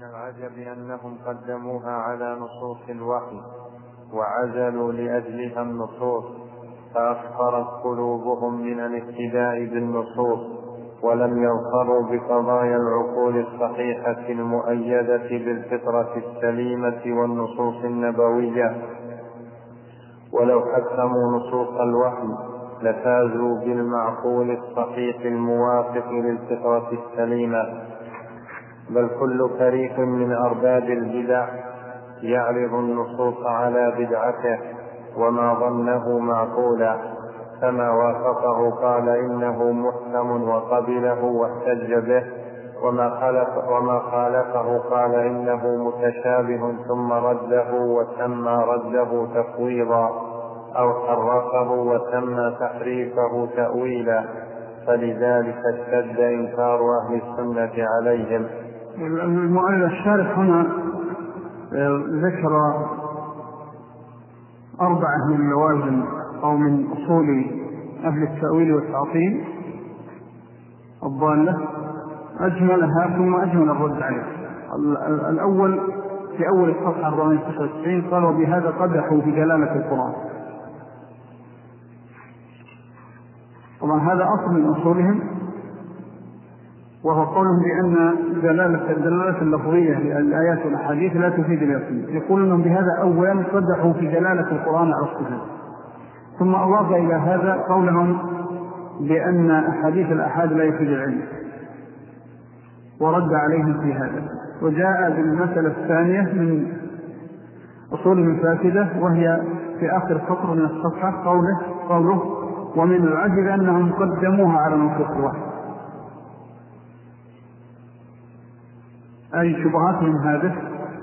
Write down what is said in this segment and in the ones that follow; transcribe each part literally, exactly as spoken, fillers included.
من العجب أنهم قدموها على نصوص الوحي وعزلوا لأجلها النصوص، فأصفرت قلوبهم من الاهتداء بالنصوص، ولم يظفروا بقضايا العقول الصحيحة المؤيدة بالفطرة السليمة والنصوص النبوية. ولو حكموا نصوص الوحي لفازوا بالمعقول الصحيح الموافق للفطرة السليمة. بل كل فريق من أرباب البدع يعرض النصوص على بدعته وما ظنه معقولا، فما وافقه قال إنه محكم وقبله واحتج به، وما خالف وما خالفه قال إنه متشابه ثم رده وسمى رده تفويضا، أو حرفه وسمى تحريفه تأويلا، فلذلك اشتد إنكار أهل السنة عليهم. المؤلف الشارح هنا ذكر أربعة من لوازم أو من أصول أهل التأويل والتعطيل الضالة، أجملها ثم أجمل الرد عليه. الأول في أول الصفحة أربعمائة وتسعة وتسعين قال: وبهذا قدحوا في دلالة القرآن. طبعا هذا أصل من أصولهم، وهو قولهم بأن دلالة الدلالة اللفظية للآيات والأحاديث لا تفيد اليقين. يقول أنهم بهذا أولا قدحوا في دلالة القرآن على الصفات، ثم أضاف إلى هذا قولهم بأن أحاديث الأحاد لا يفيد العلم، ورد عليهم في هذا. وجاء بالمسألة الثانية من أصولهم الفاسدة، وهي في آخر سطر من الصفحة قوله, قوله ومن العجب أنهم قدموها على نصوص الوحي، أي شبهاتهم هذه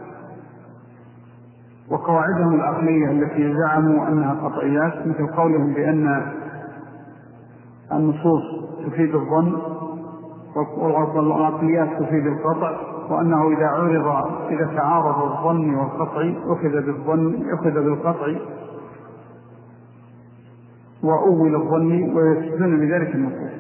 وقواعدهم العقلية التي زعموا أنها قطعيات، مثل قولهم بأن النصوص تفيد الظن والعقليات تفيد القطع، وأنه إذا عرض إذا تعارض الظن والقطع أخذ بالظن أخذ بالقطع وأول الظن، ويسجدون بذلك النصوص.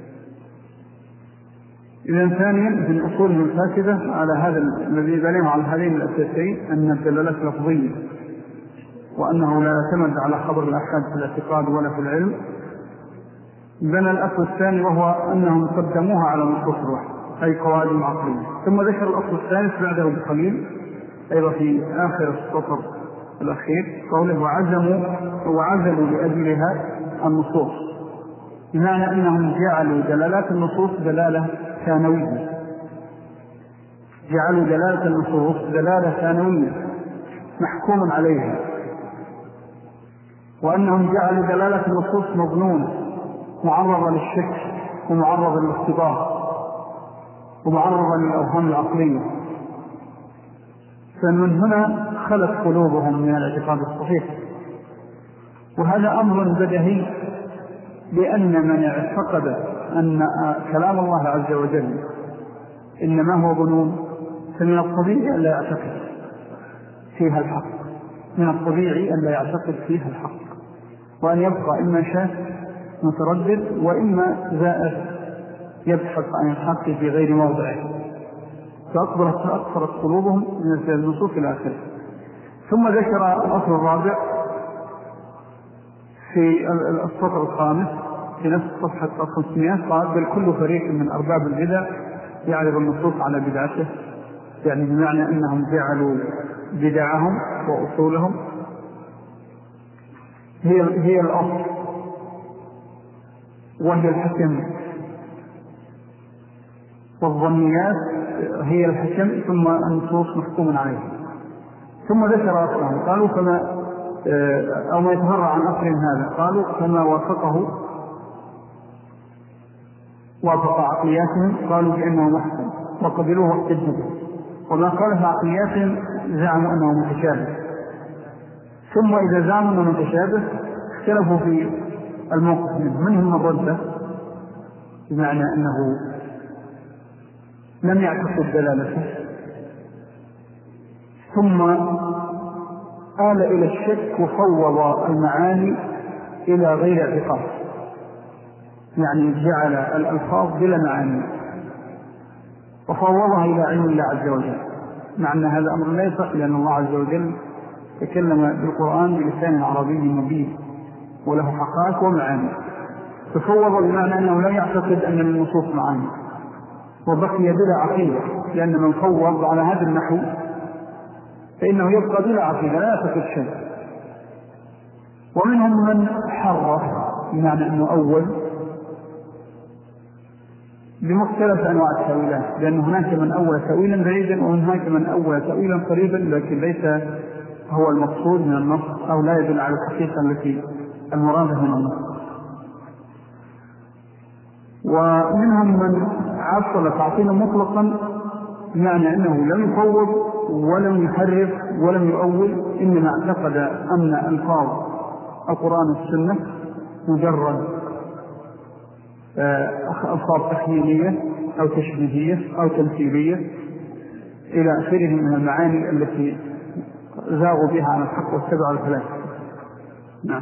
إذن ثانيا من أصولهم الفاسدة على هذا الذي بنيهم على هذين الأساسين أن الدلالات لفظية، وأنه لا يعتمد على خبر الأحاد في الاعتقاد ولا في العلم. بنى الأصل الثاني وهو أنهم قدموها على نصوص الوحي، أي قواعد عقلية. ثم ذكر الأصل الثالث بعده بقليل أيضا في آخر السطر الأخير قوله وعزموا وعزلوا لأجلها النصوص، بمعنى أنهم جعلوا دلالات النصوص دلالة ثانوية، جعلوا دلالة النصوص دلالة ثانوية محكوم عليها، وأنهم جعلوا دلالة النصوص مظنونة معرضة للشك ومعرضة للاختبار ومعرضة للأوهام العقلية. فمن هنا خلت قلوبهم من الاعتقاد الصحيح، وهذا أمر بديهي، لأن من اعتقد أن كلام الله عز وجل إنما هو ظنون فمن الطبيعي أن لا يعتقد فيها الحق، من الطبيعي أن لا يعتقد فيها الحق، وأن يبقى إما شاك متردد وإما زائر يبحث عن الحق في غير موضعه، فأكثرت قلوبهم من النصوص الآخرة. ثم ذكر الأصل الرابع في السطر الخامس في نفس صفحة خمسمائة قال: بل كل فريق من أرباب البدع يعرض النصوص على بدعته، يعني بمعنى أنهم جعلوا بدعهم وأصولهم هي هي الأصل وهي الحكم، والظنيات هي الحكم، ثم النصوص محكوم عليه. ثم ذكر أصلهم قالوا كما أو ما يتفرع عن أصل هذا، قالوا كما وافقه وافق عقلياتهم قالوا بأنه محكم وقبلوه واحتجوا، وما قال في عقلياتهم زعموا أنه متشابه. ثم إذا زعموا أنه متشابه اختلفوا في الموقف منه، منهم من رد بمعنى أنه لم يعتقد دلالته، ثم آل إلى الشك وفوض المعاني إلى غير اعتقاد، يعني جعل الألفاظ بلا معاني وفوضها إلى علم الله عز وجل. مع أن هذا أمر لا يصح، لأن الله عز وجل تكلم بالقرآن بلسان عربي مبين وله حقائق ومعاني، تفوض بمعنى أنه لا يعتقد أن النصوص معاني وبقي بلا عقيدة، لأن من فوض على هذا النحو فإنه يبقى بلا عقيدة لا يعتقد شيء. ومنهم من حرف بمعنى أنه أول بمختلف أنواع التأويلات، لأن هناك من أول تأويلا بعيدا وهناك من أول تأويلا قريبا لكن ليس هو المقصود من النص أو لا يدل على الحقيقة التي المرادة من النص. ومنهم من عطل تعطيلا مطلقا، يعني أنه لم يفوض ولم يحرف ولم يؤول، إنما اعتقد أن ألفاظ القرآن والسنة مجرد ألفاظ تخيلية أو تشبيهية أو تمثيلية إلى آخره من المعاني التي زاغوا بها عن الحق والسبع الثلاثة. نعم.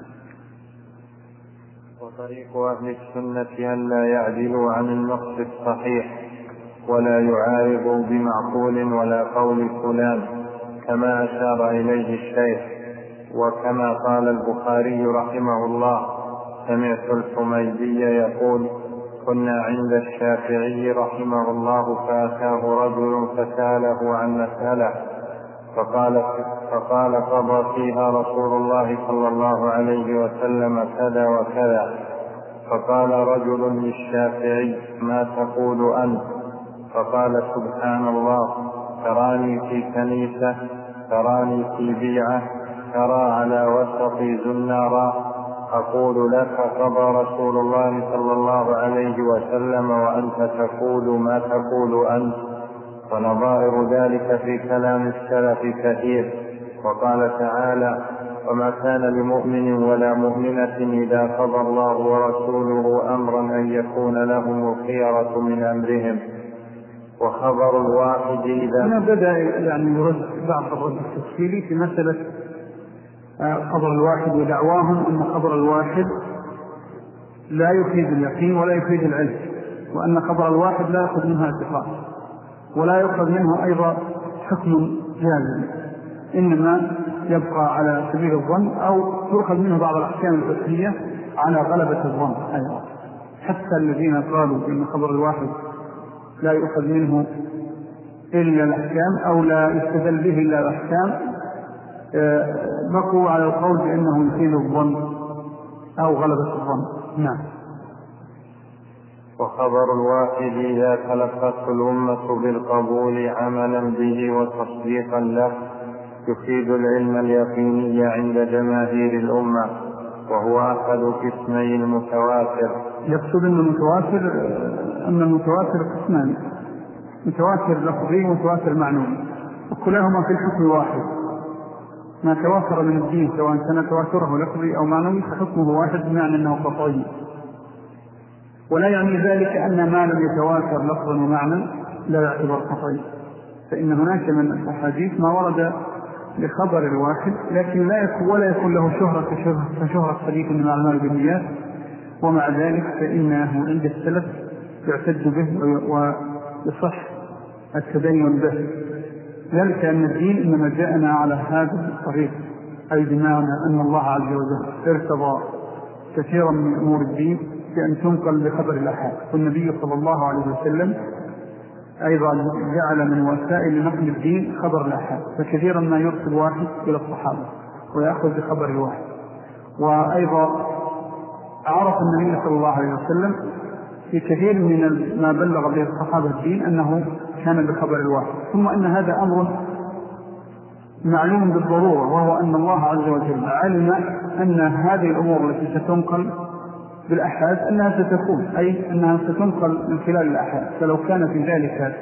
وطريق أهل السنة أن لا يعدلوا عن النص الصحيح ولا يعارضوا بمعقول ولا قول فلان، كما أشار إليه الشيخ. وكما قال البخاري رحمه الله: سمعت الحميدي يقول: كنا عند الشافعي رحمه الله فأتاه رجل فسأله عن مسألة فقال, فقال قضى فيها رسول الله صلى الله عليه وسلم كذا وكذا. فقال رجل للشافعي: ما تقول أنت؟ فقال: سبحان الله، تراني في كنيسة، تراني في بيعة، ترى على وسطي زنارا، أقول لك قضى رسول الله صلى الله عليه وسلم وأنت تقول ما تقول أنت. ونظائر ذلك في كلام السلف كثير. وقال تعالى: وما كان لمؤمن ولا مؤمنة إذا قضى الله ورسوله أمرا أن يكون لهم الخيرة من أمرهم. وخبر الواحد إذا هنا بدأ يعني يرد بعض الرد التفصيلي في مسألة خبر الواحد، ودعواهم أن خبر الواحد لا يفيد اليقين ولا يفيد العلم، وأن خبر الواحد لا يأخذ منها اعتقاد ولا يأخذ منه أيضا حكم جازم، إنما يبقى على سبيل الظن أو تأخذ منه بعض الأحكام الفقهية على غلبة الظن أيضا. حتى الذين قالوا إن خبر الواحد لا يؤخذ منه إلا الأحكام أو لا يستدل به إلا الأحكام بقوا على القول بأنه يفيد الظن أو غلبة الظن. نعم. وخبر الواحد إذا تلقته الأمة بالقبول عملا به وتصديقا له يفيد العلم اليقيني عند جماهير الأمة، وهو أحد قسمي المتواتر. يقصد أن المتواتر أن المتواتر قسمان: متواتر لفظي ومتواتر معنوي، وكلاهما في الحكم واحد. ما تواتر من الدين سواء كان تواتره لفظي أو معنوي فحكمه واحد، بمعنى أنه قطعي. ولا يعني ذلك أن ما لم يتواتر لفظا ومعنى لا يعتبر قطعي، فإن هناك من الأحاديث ما ورد لخبر الواحد لكن لا يكون ولا يكون له شهرة كشهرة حديث من الأعمال بالنيات، ومع ذلك فإنه عند السلف يعتد به ويصح التدين به، ذلك أن الدين إنما جاءنا على هذا الطريق، أي بمعنى أن الله عز وجل ارتضى كثيرا من أمور الدين بأن تنقل بخبر الأحاد، والنبي صلى الله عليه وسلم أيضا جعل من وسائل نقل الدين خبر الأحاد، فكثيرا ما يرسل واحد إلى الصحابة ويأخذ بخبر الواحد. وأيضا عرف النبي صلى الله عليه وسلم في كثير من ما بلغ به الصحابة الدين أنه كان بخبر الواحد. ثم أن هذا أمر معلوم بالضرورة، وهو أن الله عز وجل علم أن هذه الأمور التي ستنقل بالأحاد أنها ستكون، أي أنها ستنقل من خلال الأحاد، فلو كان في ذلك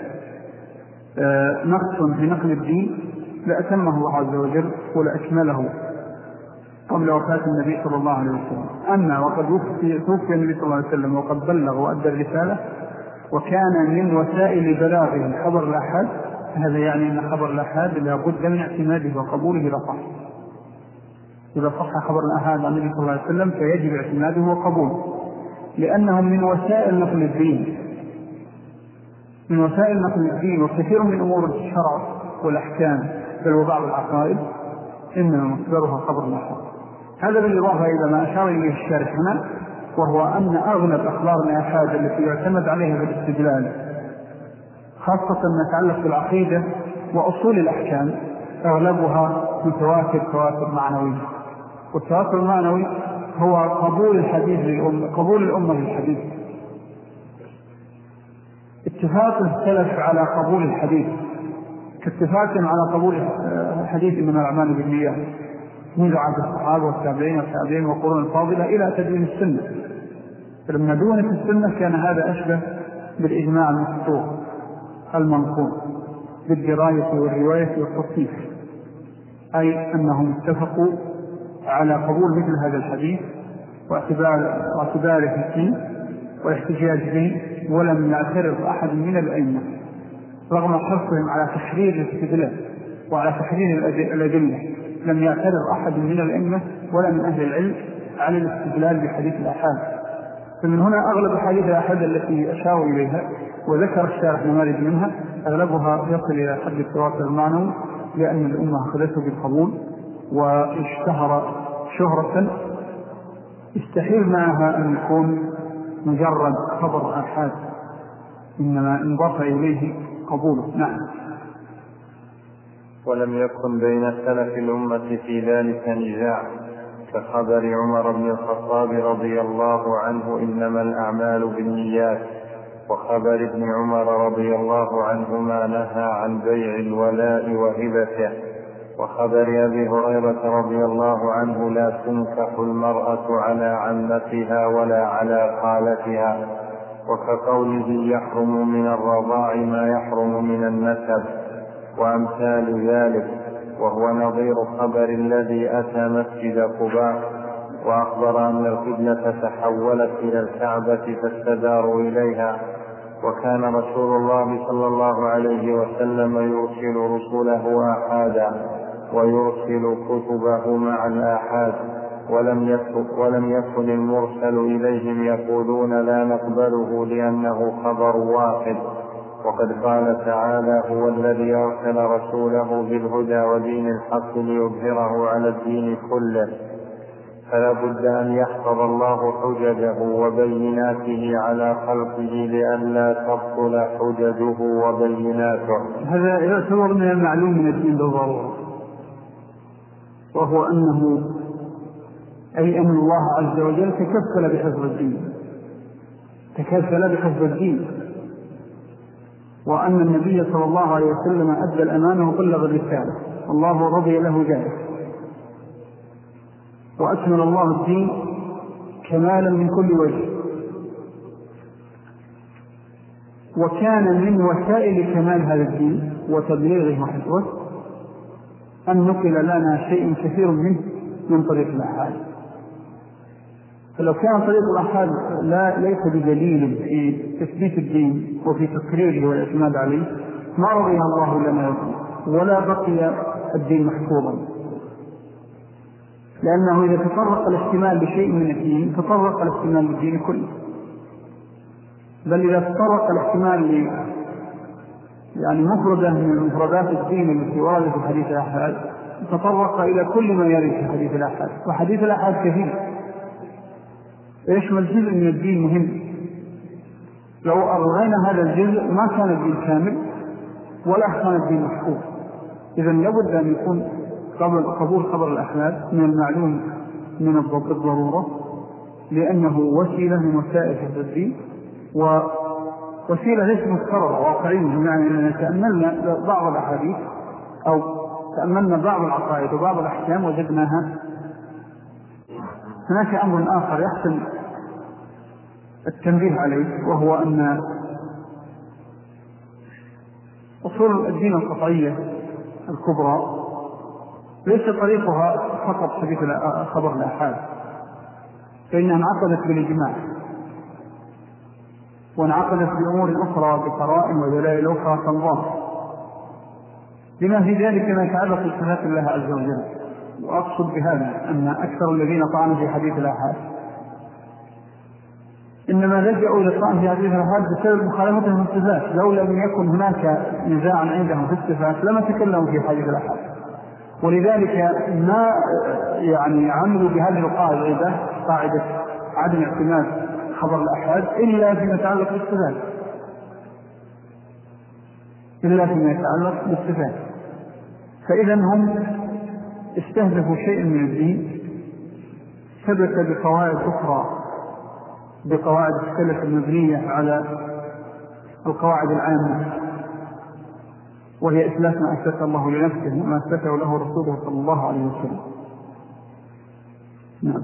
نقص في نقل الدين لأتمه الله عز وجل ولأكمله قبل وفاة النبي صلى الله عليه وسلم. أما وقد توفي النبي صلى الله عليه وسلم وقد بلغ وأدى الرسالة وكان من وسائل بلاغه خبر الأحاد، هذا يعني أن خبر الأحاد لا بد من اعتماده وقبوله إذا صح. إذا صح خبر الأحاد عن النبي صلى الله عليه وسلم فيجب اعتماده وقبوله، لأنهم من وسائل نقل الدين من وسائل نقل الدين وكثير من أمور الشرع والأحكام بل وبعض العقائد إنما مصدرها خبر الآحاد. هذا بالإضافة إلى ما أشار إليه الشارح هنا، وهو أن أغلب أخبار الآحاد التي يعتمد عليها بالاستدلال خاصة ما يتعلق بالعقيدة وأصول الأحكام أغلبها متواتر تواتر معنوي. والتواتر المعنوي هو قبول الحديث للأمة، قبول الأمة للحديث، اتفاق السلف على قبول الحديث كاتفاقهم على قبول حديث إنما الأعمال بالنيات منذ عهد الصحابة والتابعين والتابعين والقرون الفاضلة إلى تدوين السنة. فلما دونت السنة كان هذا أشبه بالإجماع المسطور المنقول بالدراية والرواية والتصنيف، أي أنهم اتفقوا على قبول مثل هذا الحديث واعتبار واعتباره في الدين والاحتجاج به، ولم يعترض أحد من الأئمة رغم حرصهم على تحرير الاستدلال وعلى تحرير الأدلة. لم يعترض أحد من الأئمة ولا من أهل العلم على الاستدلال بحديث الآحاد. فمن هنا أغلب حديث الآحاد التي أشار إليها وذكر الشارح نماذج منها أغلبها يصل إلى حد التواتر المعنوي، لأن الأمة أخذته بالقبول واشتهر شهرة استحيل معها أن يكون مجرد خبر آحاد، إنما انضاف إليه قبوله. نعم. ولم يكن بين سلف الأمة في ذلك نزاع كخبر عمر بن الخطاب رضي الله عنه إنما الأعمال بالنيات، وخبر ابن عمر رضي الله عنهما نهى عن بيع الولاء وهبته، وخبر أبي هريرة رضي الله عنه لا تنكح المرأة على عمتها ولا على خالتها، وكقوله يحرم من الرضاع ما يحرم من النسب، وأمثال ذلك. وهو نظير خبر الذي أتى مسجد قباء وأخبر أن القبلة تحولت إلى الكعبة فاستداروا إليها، وكان رسول الله صلى الله عليه وسلم يرسل رسله آحادا ويرسل كتبه مع الآحاد، ولم يكن, ولم يكن المرسل إليهم يقولون لا نقبله لأنه خبر واحد. وقد قال تعالى هو الذي أرسل رسوله بالهدى ودين الحق ليظهره على الدين كله، فلا بد أن يحفظ الله حججه وبيناته على خلقه لئلا تبطل حججه وبيناته. هذا يعتبر من المعلوم من الدين بالضرورة، وهو أنه أي أن الله عز وجل تكفل بحفظ الدين تكفل بحفظ الدين وأن النبي صلى الله عليه وسلم أدى الأمانة وبلغ الرسالة، الله رضي له ذلك، وأكمل الله الدين كمالا من كل وجه. وكان من وسائل كمال هذا الدين وتبليغه وحفظه أن نقل لنا شيء كثير منه من طريق الآحاد. فلو كان طريق الآحاد لا ليس بدليل في تثبيت الدين وفي تقريره والاعتماد عليه ما رضيها الله لنا ولا بقي الدين محفوظا، لأنه إذا تطرق الاحتمال بشيء من الدين تطرق الاحتمال بالدين كله، بل إذا تطرق الاحتمال ل يعني مفردة من مفردات الدين التي وردت في حديث الآحاد تطرق إلى كل ما يرد في حديث الآحاد، وحديث الآحاد كثير يشمل جزء من الدين مهم. لو ألغينا هذا الجزء ما كان الدين كامل ولا كان الدين محفوظ. إذن لابد أن يكون قبول خبر الآحاد من المعلوم من الضرورة، لأنه وسيلة من وسائل حفظ الدين، ووسيلة ليس مستقرة واقعية، بمعنى أننا تأملنا بعض الأحاديث أو تأملنا بعض العقائد وبعض الأحكام وجدناها. هناك أمر آخر يحسن التنبيه عليه، وهو أن أصول الدين القطعية الكبرى ليس طريقها فقط حديث خبر الآحاد، فإنها انعقدت بالإجماع وانعقدت بأمور أخرى بقرائن ودلائل أخرى تنظام، لما في ذلك ما يتعلق بصفات الله عز وجل. وأقصد بهذا أن أكثر الذين طعنوا في حديث الآحاد إنما لجأوا إلى الطعن في هذه الآحاد بسبب مخالفتهم في الصفات. لو لم يكن هناك نزاع عندهم في الصفات لما تكلموا في حديث الآحاد. ولذلك ما يعني عملوا بهذه القاعدة، قاعدة عدم اعتماد خبر الآحاد إلا فيما يتعلق بالصفات، إلا فيما يتعلق بالصفات. فإذا هم استهدفوا شيء من الدين ثبت بقواعد أخرى، بقواعد السلف المبنية على القواعد العامة، وهي إثبات ما أثبت الله لنفسه وما أثبته له رسوله صلى الله عليه وسلم. نعم.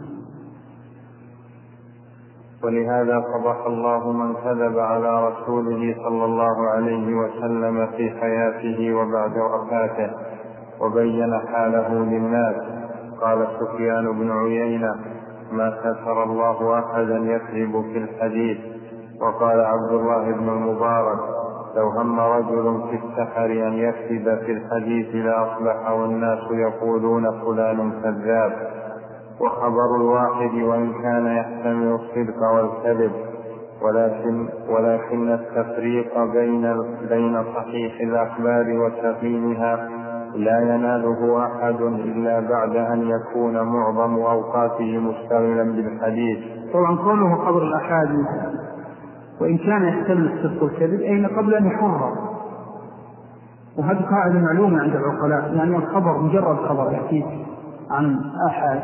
ولهذا قبح الله من كذب على رسوله صلى الله عليه وسلم في حياته وبعد وفاته وبين حاله للناس. قال سفيان بن عيينة: ما ستر الله أحدا يكذب في الحديث. وقال عبد الله بن المبارك: لو هم رجل في السحر أن يكذب في الحديث لأصبح والناس يقولون فلان كذاب. وخبر الواحد وإن كان يحتمل الصدق والكذب، ولكن, ولكن التفريق بين, بين صحيح الأخبار وسقيمها لا يناله أحد إلا بعد أن يكون معظم أوقاته مشتغلا بالحديث. طبعا قوله خبر الأحاديث وإن كان يحتمل الصدق والكذب أين قبل أن يحرر، وهذه قاعدة معلومة عند العقلاء. يعني الخبر مجرد خبر يحكي عن أحد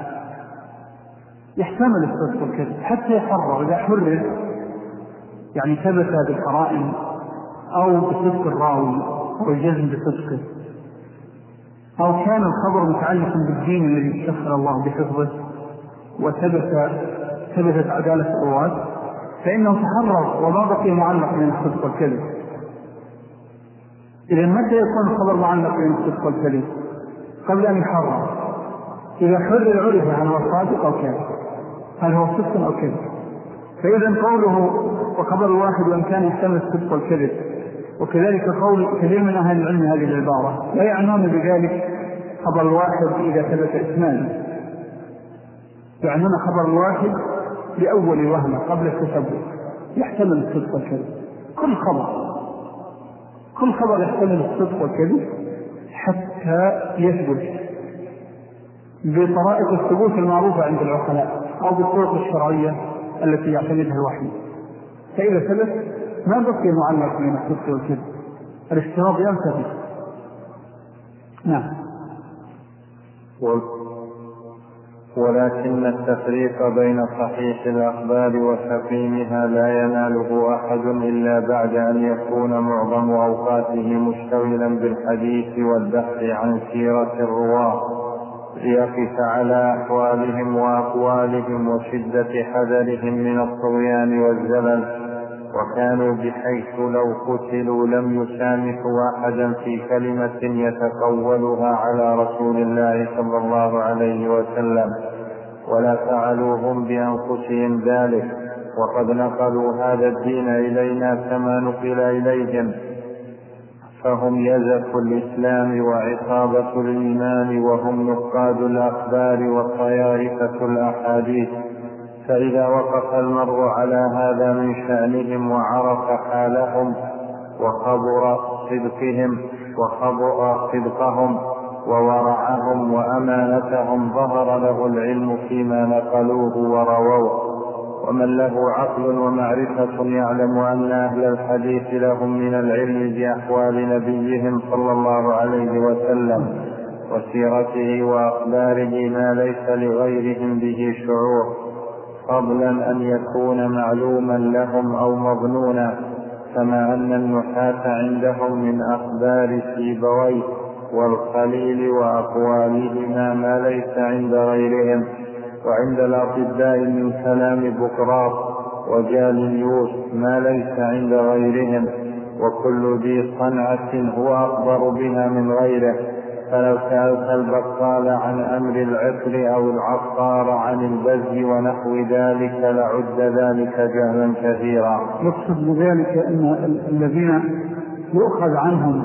يحتمل الصدق والكذب حتى يحرر. إذا حرر يعني ثبت بالقرائن أو بصدق الراوي أو الجزم بصدقه، أو كان الخبر متعلقا بالدين الذي استغفر الله بحفظه وثبت ثبتت عدالة الرواة، فإنه تحرر وما بقي معلق بين الصدق والكذب. إذا متى يكون الخبر معلق بين الصدق والكذب؟ قبل أن يحرر. إذا حرر عرف هل هو صادق أو كذب، هل هو صدق أو كذب. فإذا قوله وخبر الواحد وإن كان يحتمل الصدق والكذب، وكذلك قول كثير من أهل العلم هذه العبارة لا يعنون بذلك خبر الواحد إذا ثبت إسناده، يعنون خبر الواحد لأول وهمة قبل التثبت يحتمل الصدق والكذب. كل خبر كل خبر يحتمل الصدق والكذب حتى يثبت بطرائق الثبوت المعروفة عند العقلاء أو بالطرق الشرعية التي يعتمدها الوحي. فإذا ثبت ما بقي معلق بين الصدق والكذب، الاشتراط ينتهي. نعم. ولكن التفريق بين صحيح الأخبار وسقيمها لا يناله أحد إلا بعد أن يكون معظم أوقاته مشتغلا بالحديث والبحث عن سيرة الرواة ليقف على أحوالهم وأقوالهم وشدة حذرهم من الطغيان والزلل. وكانوا بحيث لو قتلوا لم يسامحوا أحدا في كلمة يتقولها على رسول الله صلى الله عليه وسلم، ولا فعلوا هم بأنفسهم ذلك، وقد نقلوا هذا الدين إلينا كما نقل إليهم، فهم يزف الإسلام وعصابة الإيمان، وهم نقاد الأخبار وطيارفة الأحاديث. فإذا وقف المرء على هذا من شأنهم وعرف حالهم وخبر صدقهم وخبر صدقهم وورعهم وأمانتهم ظهر له العلم فيما نقلوه ورووه. ومن له عقل ومعرفة يعلم أن أهل الحديث لهم من العلم بأحوال نبيهم صلى الله عليه وسلم وسيرته وأخباره ما ليس لغيرهم به شعور، فضلا أن يكون معلوما لهم أو مظنونا، كما أن النحاة عندهم من أخبار سيبويه والخليل وأقوالهما ما ليس عند غيرهم، وعند الأطباء من كلام بقراط وجاليوس ما ليس عند غيرهم، وكل ذي صنعة هو أخبر بها من غيره. فلو سألت البقال عن أمر العطر أو العطار عن البز ونحو ذلك لعد ذلك جهلا كثيرا. يقصد بذلك أن الذين يؤخذ عنهم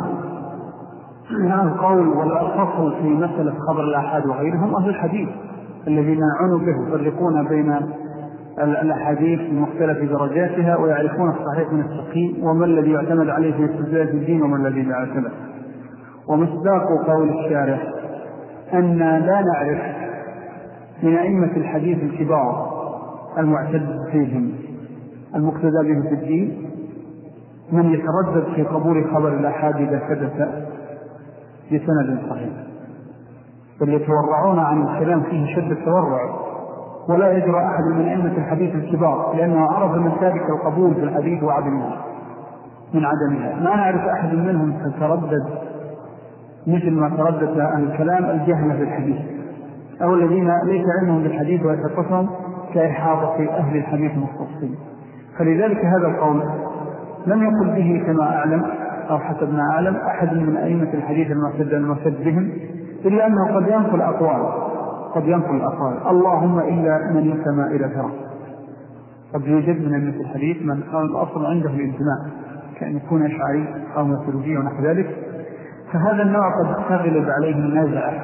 القول والفصل في مسألة خبر الآحاد وغيرهم أهل الحديث الذين عنوا به يفرقون بين الأحاديث بمختلف درجاتها ويعرفون الصحيح من السقيم وما الذي يعتمد عليه في استدلال الدين وما الذي لا يعتمد. ومصداق قول الشارح أن لا نعرف من أئمة الحديث الكبار المعتد فيهم المقتدى بهم في الدين من يتردد في قبول خبر الآحاد إذا ثبت بسند صحيح، بل يتورعون عن الكلام فيه شد التورع، ولا يجرى أحد من أئمة الحديث الكبار لأنه عرف من ذلك القبول في الحديث وعدمه من عدمها. ما نعرف أحد منهم تتردد مثل ما تردد عن الكلام الجهل في الحديث أو الذين ليس علمهم بالحديث ويتقصهم كإحاطة أهل الحديث المختصين. فلذلك هذا القول لم يقل به كما أعلم أو حسب ما أعلم أحد من أئمة الحديث المعتد المعتد بهم، إلا أنه قد ينقل أقوال قد ينقل الأقوال اللهم إلا من ينتمى إلى فرق. قد يوجد من أئمة الحديث من الأصل عنده الانتماء كأن يكون أشعري أو ماتريدي ونحو ذلك، فهذا النوع قد تغلب عليه النزعة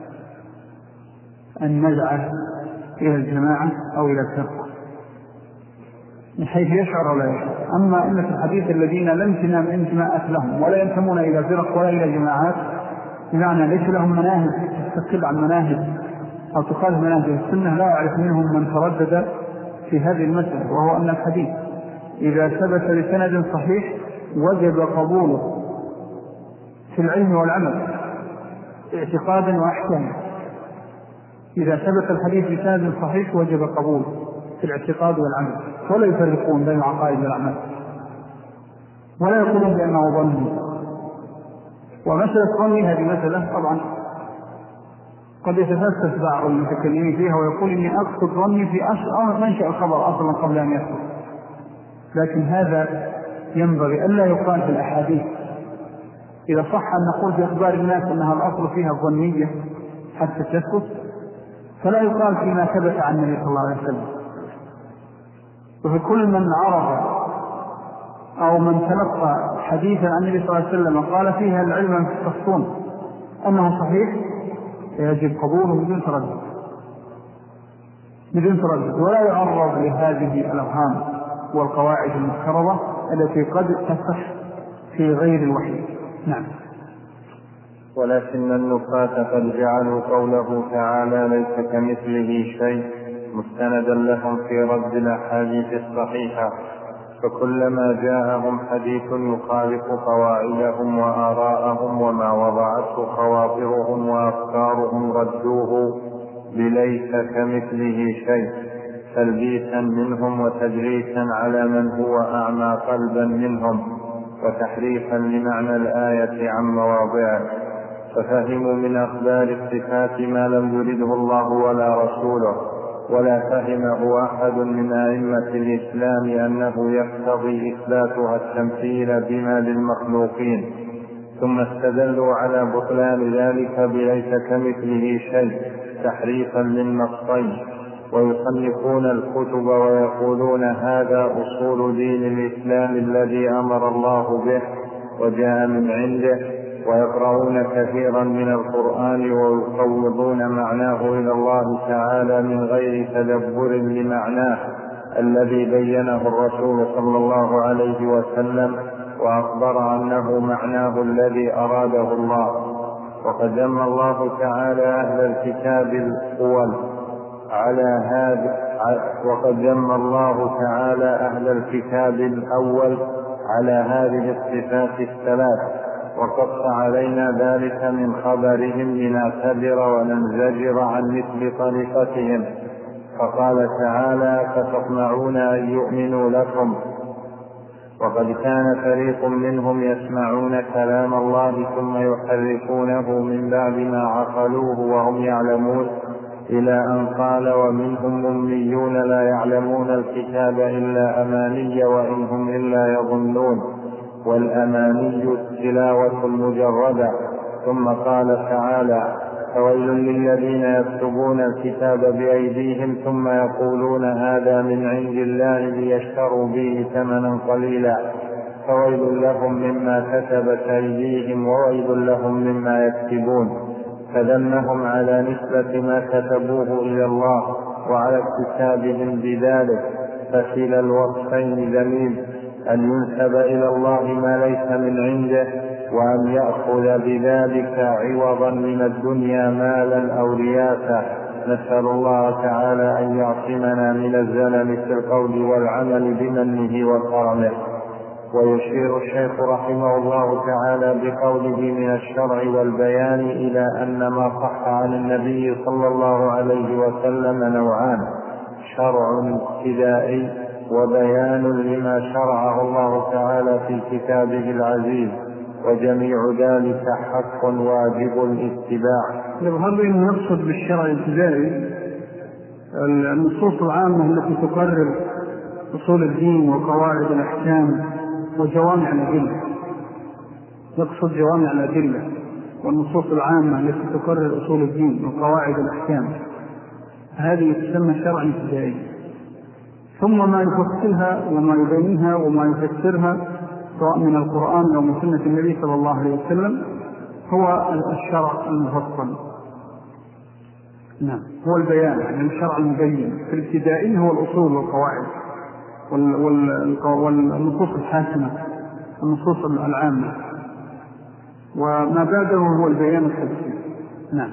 النزعة إلى الجماعة أو إلى الفرقة من حيث يشعر ولا يشعر. أما أئمة الحديث الذين لا انتماءات لهم ولا ينتمون إلى فرق ولا إلى جماعات، بمعنى ليس لهم مناهج تستقل عن مناهج أو تخالف مناهج السنة، لا أعرف منهم من تردد في هذه المسألة، وهو أن الحديث إذا ثبت بسند صحيح وجب قبوله في العلم والعمل اعتقادا وأحكاما. إذا ثبت الحديث بسند صحيح وجب قبوله في الاعتقاد والعمل، ولا يفرقون بين العقائد والأعمال، ولا يقولون بأنه ظني. ومسألة ظني هذه مسألة طبعا قد يتفلسف بعض المتكلمين فيها ويقول إني أقصد ظني في منشأ الخبر أصلا قبل أن يحصل، لكن هذا ينبغي ألا يقال في الأحاديث. إذا صح أن نقول في أخبار الناس أنها الأصل فيها الظنية حتى تثبت، فلا يقال فيما ثبت عن النبي صلى الله عليه وسلم. وفي كل من عرف أو من تلقى حديثا عن النبي صلى الله عليه وسلم قال فيها العلم يختصون أنه صحيح يجب قبوله بدون تردد بدون تردد ولا يعرض لهذه الأوهام والقواعد المفترضة التي قد تصح في غير الوحي. نعم. ولكن النفاة قد جعلوا قوله تعالى ليس كمثله شيء مستندا لهم في رد الأحاديث الصحيحة، فكلما جاءهم حديث يخالف قواعدهم وآراءهم وما وضعته خواطرهم وأفكارهم ردوه بليس كمثله شيء، تلبيسا منهم وتدريسا على من هو أعمى قلبا منهم وتحريفا لمعنى الآية عن مواضعه، ففهموا من أخبار الصفات ما لم يرده الله ولا رسوله، ولا فهمه أحد من أئمة الإسلام أنه يقتضي إثباتها التمثيل بما للمخلوقين، ثم استدلوا على بطلان ذلك بليس كمثله شيء تحريفا للنصين، ويصنفون الكتب ويقولون هذا أصول دين الإسلام الذي أمر الله به وجاء من عنده، ويقرؤون كثيرا من القرآن ويفوضون معناه إلى الله تعالى من غير تدبر لمعناه الذي بينه الرسول صلى الله عليه وسلم وأخبر أنه معناه الذي أراده الله. وقد ذم الله تعالى أهل الكتاب الأول على هذا وقد ذم الله تعالى أهل الكتاب الأول على هذه الصفات الثلاث، وقص علينا ذلك من خبرهم لنعتبر وننزجر عن مثل طريقتهم، فقال تعالى فتطمعون أن يؤمنوا لكم وقد كان فريق منهم يسمعون كلام الله ثم يحرفونه من بعد ما عقلوه وهم يعلمون، إلى أن قال ومنهم أميون لا يعلمون الكتاب إلا أماني وإن هم إلا يظنون، والأماني التلاوة المجردة. ثم قال تعالى فويل للذين يكتبون الكتاب بأيديهم ثم يقولون هذا من عند الله ليشتروا به ثمنا قليلا، فويل لهم مما كتبت أيديهم وويل لهم مما يكتبون، فذمهم على نسبة ما كتبوه إلى الله وعلى اكتسابهم بذلك، فكلا الوصفين ذميم، أن ينسب إلى الله ما ليس من عنده، وأن يأخذ بذلك عوضا من الدنيا مالا أو رياسة. نسأل الله تعالى أن يعصمنا من الزلل في القول والعمل بمنه وكرمه. ويشير الشيخ رحمه الله تعالى بقوله من الشرع والبيان إلى أن ما صح عن النبي صلى الله عليه وسلم نوعان: شرع ابتدائي وبيان لما شرعه الله تعالى في كتابه العزيز، وجميع ذلك حق واجب الاتباع. يظهر لي أنه يقصد بالشرع الابتدائي النصوص العامة التي تقرر أصول الدين وقواعد الأحكام وجوامع الأدلة. يقصد جوامع الأدلة والنصوص العامة التي تقرر أصول الدين وقواعد الأحكام، هذه تسمى شرعا ابتدائي. ثم ما يفصلها وما يبينها وما يفسرها سواء من القرآن أو من سنة النبي صلى الله عليه وسلم هو الشرع المفصل. نعم، هو البيان، يعني الشرع المبين. في الابتدائي هو الأصول والقواعد والنصوص الحاسمة، النصوص العامة، وما بعده هو البيان التفصيلي. نعم.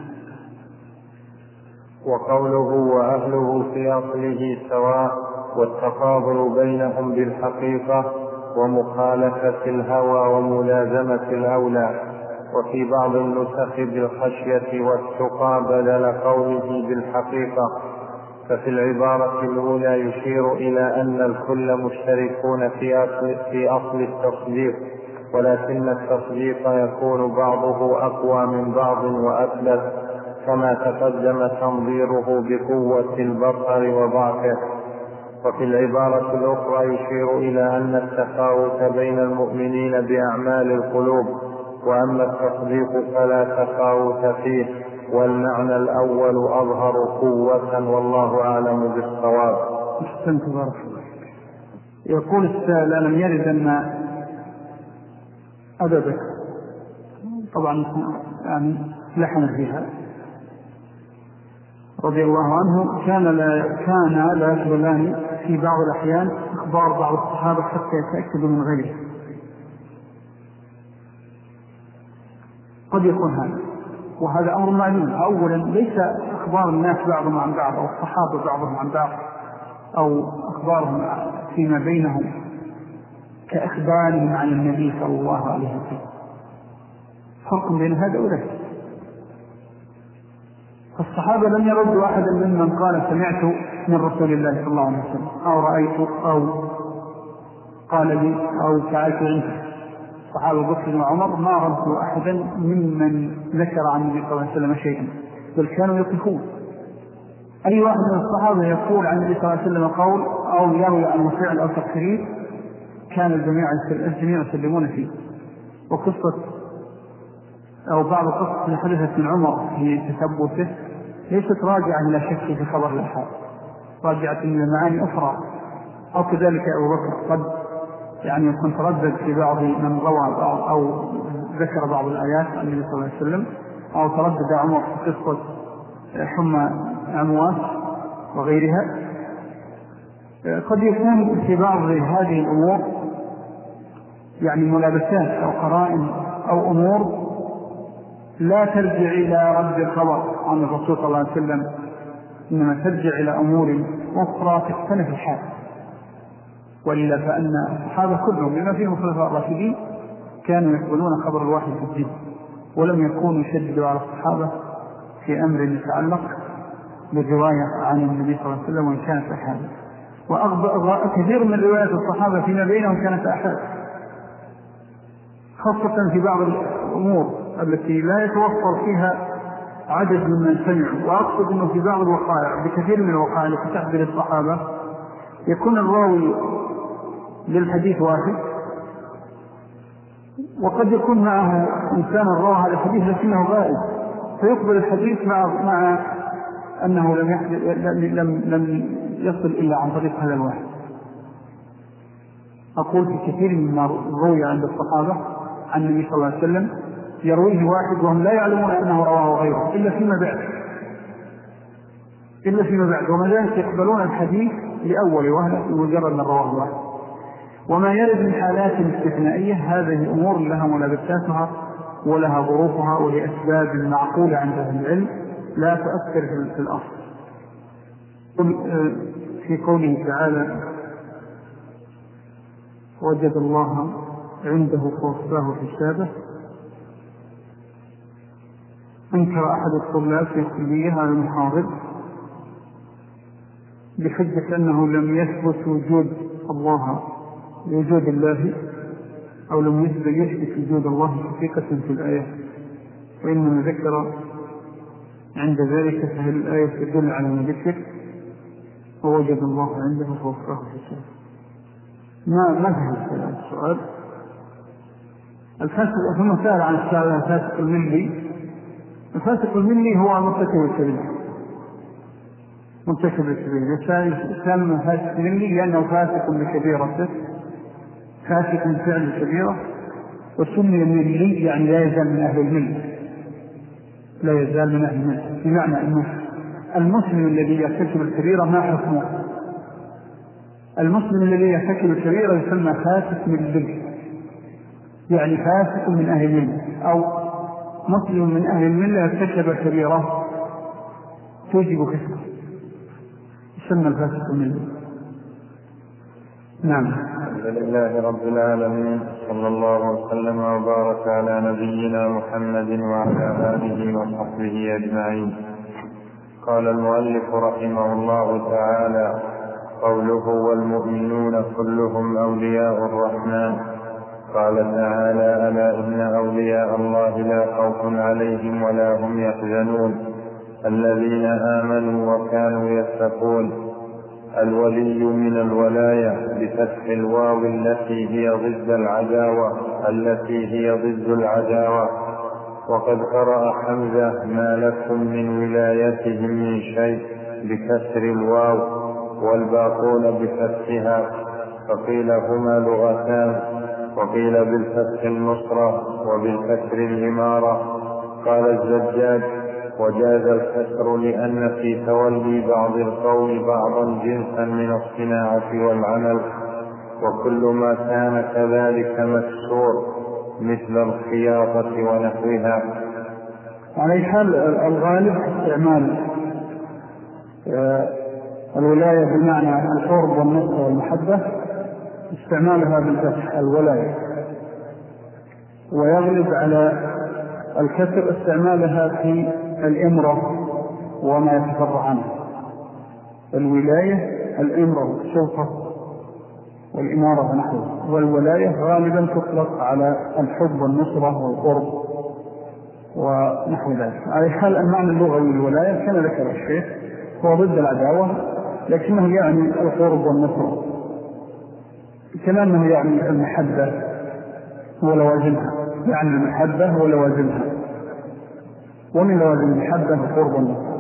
وقوله وأهله في أصله سواء، والتفاضل بينهم بالحقيقة، ومخالفة الهوى وملازمة الأولى. وفي بعض النسخ بالخشية والتقى بدل قوله بالحقيقة. ففي العبارة الأولى يشير إلى أن الكل مشتركون في أصل, في أصل التصديق، ولكن التصديق يكون بعضه أقوى من بعض وأثبت، كما تقدم تنظيره بقوة البصر وضعفه. وفي العبارة الأخرى يشير إلى أن التفاوت بين المؤمنين بأعمال القلوب، وأما التصديق فلا تفاوت فيه، والمعنى الأول أظهر قوة، والله أعلم بالصواب. أحسنت بارك الله. يقول السائل: ألم يرد أن أبا بكر، طبعا يعني لحن فيها رضي الله عنه، كان لا كان لا يقبلان في بعض الأحيان إخبار بعض الصحابة حتى يتأكدوا من غيره. قد يكون هذا، وهذا أمر معلوم. أولا ليس أخبار الناس بعضهم عن بعض أو الصحابة بعضهم عن بعض أو أخبارهم فيما بينهم كأخبارهم عن النبي صلى الله عليه وسلم، فرق بين هذا وذاك. فالصحابة لم يردوا أحدا ممن قال سمعت من رسول الله صلى الله عليه وسلم أو رأيت أو قال لي أو فعلت عنه. صحابة بكر وعمر ما ردوا أحدا ممن ذكر عن النبي صلى الله عليه وسلم شيئا، بل كانوا يقفون. أي واحد من الصحابة يقول عن النبي صلى الله عليه وسلم قول أو يروي عن فعل أو تقرير كان الجميع الجميع يسلمون فيه. وقصة أو بعض قصة اللي حدثت من عمر في تثبته ليست راجعة إلى شك في خبر الأحاد، راجعة إلى معاني أخرى. أو كذلك أبو بكر قد يعني يكون تردد في بعض من روى بعض أو ذكر بعض الآيات عن النبي صلى الله عليه وسلم، أو تردد عمر في قصة حمى أمواس وغيرها. قد يكون في بعض هذه الأمور يعني ملابسات أو قرائن أو أمور لا ترجع إلى رد الخبر عن الرسول صلى الله عليه وسلم، إنما ترجع إلى أمور أخرى تختلف الحال. وإلا فأن الصحابة كلهم بما فيهم الخلفاء الراشدين كانوا يقبلون خبر الواحد في الدين، ولم يكونوا يشددوا على الصحابة في أمر يتعلق بالرواية عن النبي صلى الله عليه وسلم وإن كانت أحاد. وكثير من روايات الصحابة فيما بينهم كانت أحاد، خاصة في بعض الأمور التي لا يتوفر فيها عدد ممن سمعوا. وأقصد أنه في بعض الوقائع، بكثير من الوقائع التي تحضر الصحابة، يكون الراوي للحديث واحد، وقد يكون معه إنسان الراوي هذا الحديث لكنه غائب، فيقبل الحديث مع, مع أنه لم, لم, لم يصل إلا عن طريق هذا الواحد. أقول في كثير مما روي عند الصحابة عن النبي صلى الله عليه وسلم يرويه واحد وهم لا يعلمون أنه رواه غيره إلا فيما بعد، إلا فيما بعد. وما ذلك يقبلون الحديث لأول وهلة مجرد من رواه واحد. وما يرد من حالات استثنائية هذه أمور لها ملابساتها ولها ظروفها ولأسباب معقولة عند أهل العلم لا تؤثر في الأصل. في قوله تعالى وجد الله عنده فوصفاه حسابه، أنكر أحد الطلاب في الكلية هذا المحاضر بحجة أنه لم يثبت وجود الله وجود الله أو لم يثبت وجود الله حقيقة في الآية، وإنما ذكر عند ذلك فهل الآية تدل على ما ذكر ووجد الله عنده فوصفاه حسابه. ما ما فهم السؤال. الفاسق ثم سأل عن السؤال الفاسق الملي. الفاسق الملي هو مرتكب الكبيرة، مرتكب الكبيرة يسمى فاسق ملي لأنه فاسق بكبيرته، فاسق من فعل الكبيرة، وسمي ملي يعني لا يزال من أهل المل، لا يزال من أهل المل، بمعنى أنه المسلم الذي يرتكب الكبيرة ما حكمه؟ المسلم الذي يرتكب الكبيرة يسمى فاسق ملي، يعني فاسق من أهل المل، أو مسلم من أهل الملة يرتكب كبيرة توجب كفره يسمى الفاسق الملي. نعم. الحمد لله رب العالمين، صلى الله وسلم وبارك على نبينا محمد وعلى آله وصحبه أجمعين. قال المؤلف رحمه الله تعالى: قوله والمؤمنون كلهم أولياء الرحمن. قال تعالى: ألا إن أولياء الله لا خوف عليهم ولا هم يحزنون الذين آمنوا وكانوا يتقون. الولي من الولاية بفتح الواو التي هي ضد العداوة التي هي ضد العداوة. وقد قرأ حمزة: ما لكم من ولايتهم من شيء بكسر الواو، والباقون بفتحها، فقيل هما لغتان، وقيل بالفتح النصرة وبالكسر الإمارة. قال الزجاج: وجاز الكسر لأن في تولي بعض القول بعضا جنسا من الصناعة والعمل، وكل ما كان كذلك مكسور مثل الخياطة ونحوها. على حال الغالب استعمال الولاية بمعنى القرب والنصر والمحبة استعمالها بالفتح الولاية، ويغلب على الكسر استعمالها في الإمرة وما يتفرع عنه. الولاية الإمرة والسلطة والإمارة ونحوه، والولاية غالبا تطلق على الحب والنصرة والقرب ونحو ذلك. على حال المعنى اللغوي للولاية كان ذكر الشيخ هو ضد العداوة، لكنه يعني القرب والنصرة، كما أنه يعني المحبة ولوازمها، يعني المحبة ولوازمها، ومن لوازم المحبة القرب والنصرة.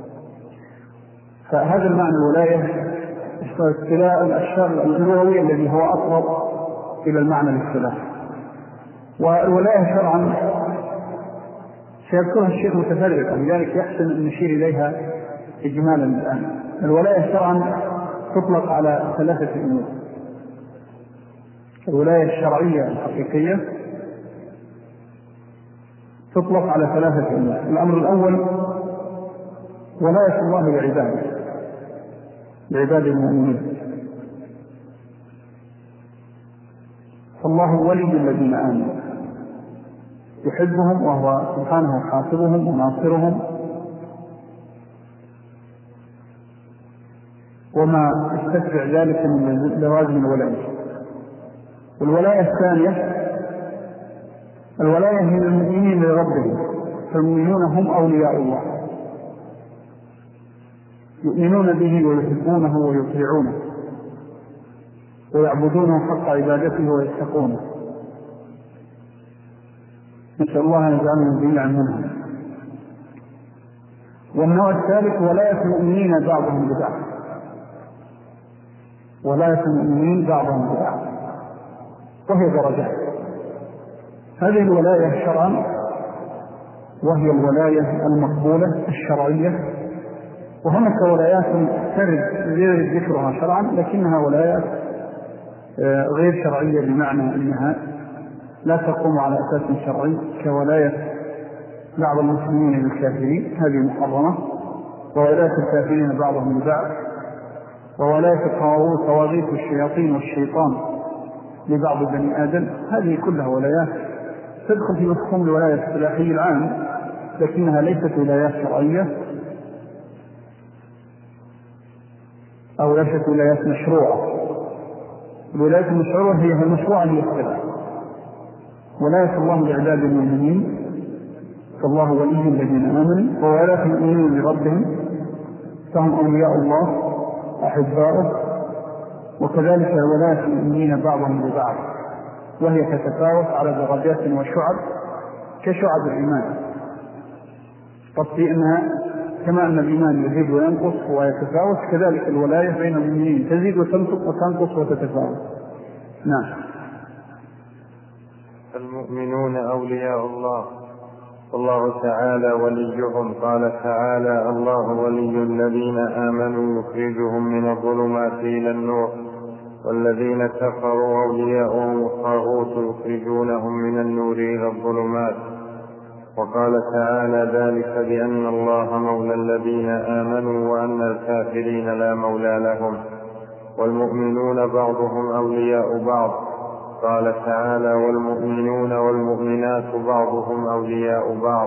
فهذا المعنى الولاية استلاء الأشياء اللغوي الذي هو أقرب إلى المعنى الاصطلاحي. والولاية شرعا سيذكرها الشيخ متفرقا، لذلك يحسن أن نشير إليها إجمالا الآن. الولاية شرعا تطلق على ثلاثة أمور: الولاية الشرعية الحقيقية تطلق على ثلاثة أمور. الأمر الأول ولاية الله لعباده، لعباد المؤمنين، فالله ولي الذين آمنوا يحبهم وهو سبحانه حافظهم وناصرهم، وما يستتبع ذلك من لوازم الولاية. والولاية الثانية الولاية من المؤمنين لربهم، فالمؤمنون هم أولياء الله، يؤمنون به ويحبونه ويطيعونه ويعبدونه حق عبادته ويتقونه. نسأل الله أن يجعلنا جميعا منهم. والنوع الثالث ولاية المؤمنين بعضهم ببعض، ولاية المؤمنين بعضهم ببعض، وهي درجات. هذه الولاية شرعا وهي الولاية المقبولة الشرعية وهناك ولايات ترد غير ذكرها شرعا لكنها ولايات غير شرعية، بمعنى أنها لا تقوم على أساس شرعي، كولاية بعض المسلمين للكافرين، هذه محرمة، وولاية الكافرين بعضهم لبعض، وولاية طواغيت الشياطين والشيطان لبعض بني آدم، هذه كلها ولايات تدخل في مفهوم الولاية السلاحي العام، لكنها ليست ولايات شرعية أو ليست ولايات مشروعة. الولايات المشروعة هي المشروعة هي السلاح. ولاية الله لعباد المؤمنين، فالله ولي الذين آمنوا، وولاية المؤمنين لربهم فهم أولياء الله أحباؤه، وكذلك ولاية المؤمنين بعضهم لبعض، وهي تتفاوت على درجات وشعب كشعب الإيمان. طب في أنها كما أن الإيمان يزيد وينقص ويتفاوت، كذلك الولاية بين المؤمنين تزيد وتنقص وتتفاوت. نعم. المؤمنون أولياء الله والله تعالى وليهم. قال تعالى: الله ولي الذين آمنوا يخرجهم من الظلمات إلى النور، والذين كفروا أولياؤهم الطاغوت يخرجونهم من النور إلى الظلمات. وقال تعالى: ذلك بأن الله مولى الذين آمنوا وأن الكافرين لا مولى لهم. والمؤمنون بعضهم أولياء بعض. قال تعالى: والمؤمنون والمؤمنات بعضهم أولياء بعض.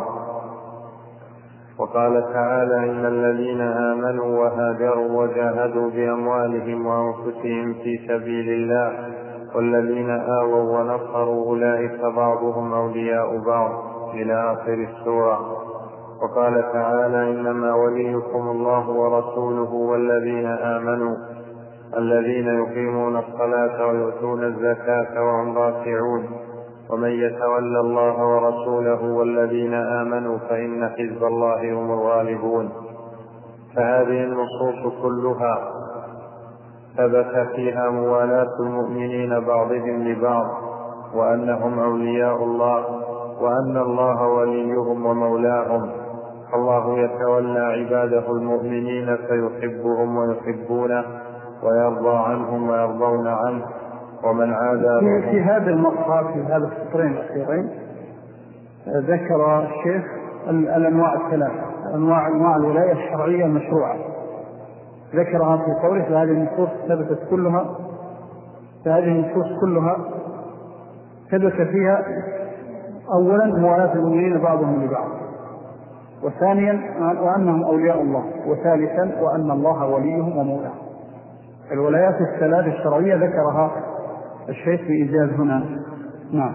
وقال تعالى: إن الذين آمنوا وهاجروا وجاهدوا بأموالهم وأنفسهم في سبيل الله والذين آووا ونصروا أولئك بعضهم أولياء بعض، إلى آخر السورة. وقال تعالى: إنما وليكم الله ورسوله والذين آمنوا الذين يقيمون الصلاة ويؤتون الزكاة وهم راكعون، ومن يتولى الله ورسوله والذين آمنوا فإن حزب الله هم الغالبون. فهذه النصوص كلها ثبت فيها موالاة المؤمنين بعضهم لبعض، وأنهم أولياء الله، وأن الله وليهم ومولاهم. الله يتولى عباده المؤمنين فيحبهم ويحبونه، ويرضى عنهم ويرضون عنه. ومن عادى في, في هذا المقطع، في هذا السطرين الأخيرين، ذكر الشيخ الأنواع الثلاثة، أنواع أنواع الولاية الشرعية المشروعة، ذكرها في قوله: فهذه النصوص ثبتت كلها فهذه النصوص كلها ثبت فيها أولا موالاة المؤمنين بعضهم لبعض، وثانيا وأنهم أولياء الله، وثالثا وأن الله وليهم ومولاهم. الولايات الثلاث الشرعية ذكرها الشيخ في إيجاز هنا. نعم.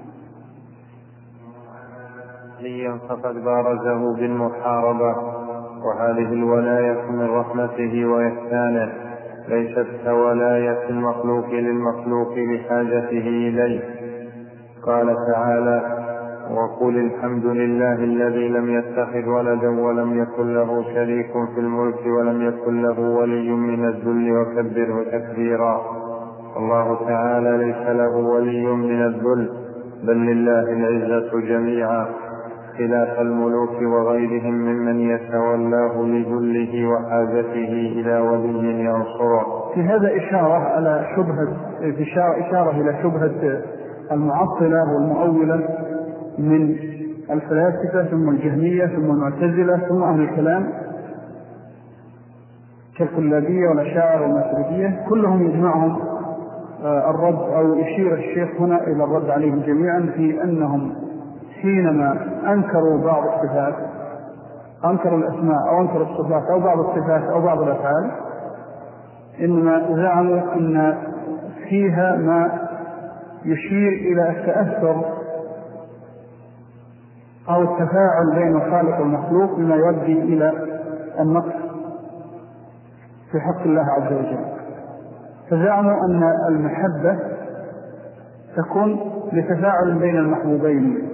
ليا فقد بارزه بالمحاربة، وهذه الولاية من رحمته وإحسانه، ليست كولاية المخلوق للمخلوق لحاجته إليه. قال تعالى: وقل الحمد لله الذي لم يتخذ ولدا ولم يكن له شريك في الملك ولم يكن له ولي من الذل وكبره تكبيرا. الله تعالى ليس له ولي من الذل، بل لله العزة جميعا، خلاف الملوك وغيرهم ممن يتولاه لذله وحاجته إلى ولي ينصره. في هذا إشارة على شبهة إشارة إلى شبهة المعطلة والمؤولة من الفلاسفة ثم الجهمية ثم المعتزلة ثم أهل الكلام كالكلابية والأشاعرة والماتريدية، كلهم يجمعهم الرد، أو يشير الشيخ هنا إلى الرد عليهم جميعا في أنهم حينما أنكروا بعض الصفات، أنكروا الأسماء أو أنكروا الصفات أو بعض الصفات أو بعض الأفعال، إنما زعموا أن فيها ما يشير إلى التأثر أو التفاعل بين الخالق والمخلوق بما يؤدي إلى النقص في حق الله عز وجل. فزعموا أن المحبة تكون لتفاعل بين المحبوبين،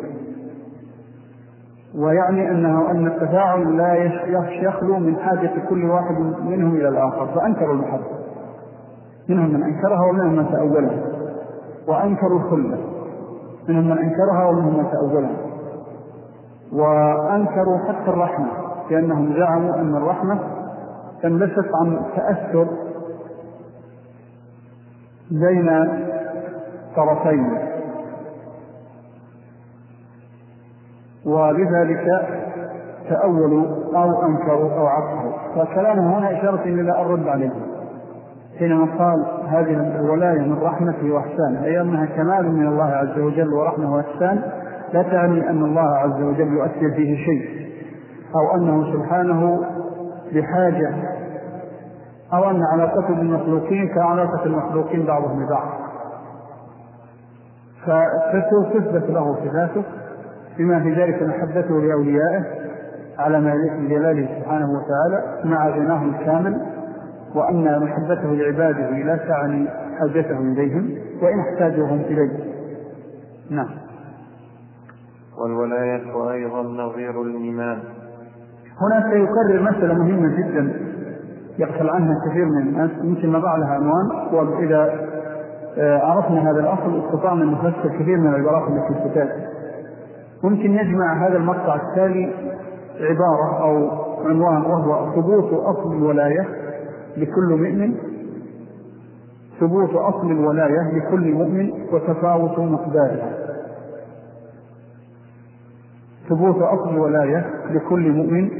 ويعني أنه أن التفاعل لا يخلو من حاجة كل واحد منهم إلى الآخر، فأنكروا المحبة، منهم من أنكرها ومنهم من تأولها، وأنكروا الخلة، منهم من أنكرها ومنهم من تأولها، وأنكروا حتى الرحمة، لأنهم زعموا أن الرحمة تنبثق عن تأثر بين طرفين، ولذلك تأولوا أو أنكروا أو عطفوا. فكلامه هنا إشارة إلى الرد عليه حينما قال هذه الولاية من رحمته وإحسانه، أي أنها كمال من الله عز وجل ورحمه وإحسان، لا تعني أن الله عز وجل يؤثر فيه شيء، أو أنه سبحانه بحاجة، أو أن علاقته بالمخلوقين كعلاقة المخلوقين بعضهم ببعض. فتثبت له صفاته بما في ذلك محبته لأوليائه على ما يليق بجلاله سبحانه وتعالى مع غناه الكامل، وأن محبته لعباده لا تعني حاجته إليهم وإن احتاجوهم إليه. نعم. والولاية أيضا نظير الإيمان. هنا سيكرر مسألة مهمة جدا يغفل عنها كثير من الناس، يمكن نضع لها عنوان، وإذا عرفنا هذا الأصل استطعنا أن نفسر كثير من العبارات التي ستأتي. ممكن يجمع هذا المقطع التالي عبارة أو عنوان، وهو ثبوت أصل الولاية لكل مؤمن، ثبوت أصل الولاية لكل مؤمن وتفاوت مقدارها. ثبوت أصل الولاية لكل مؤمن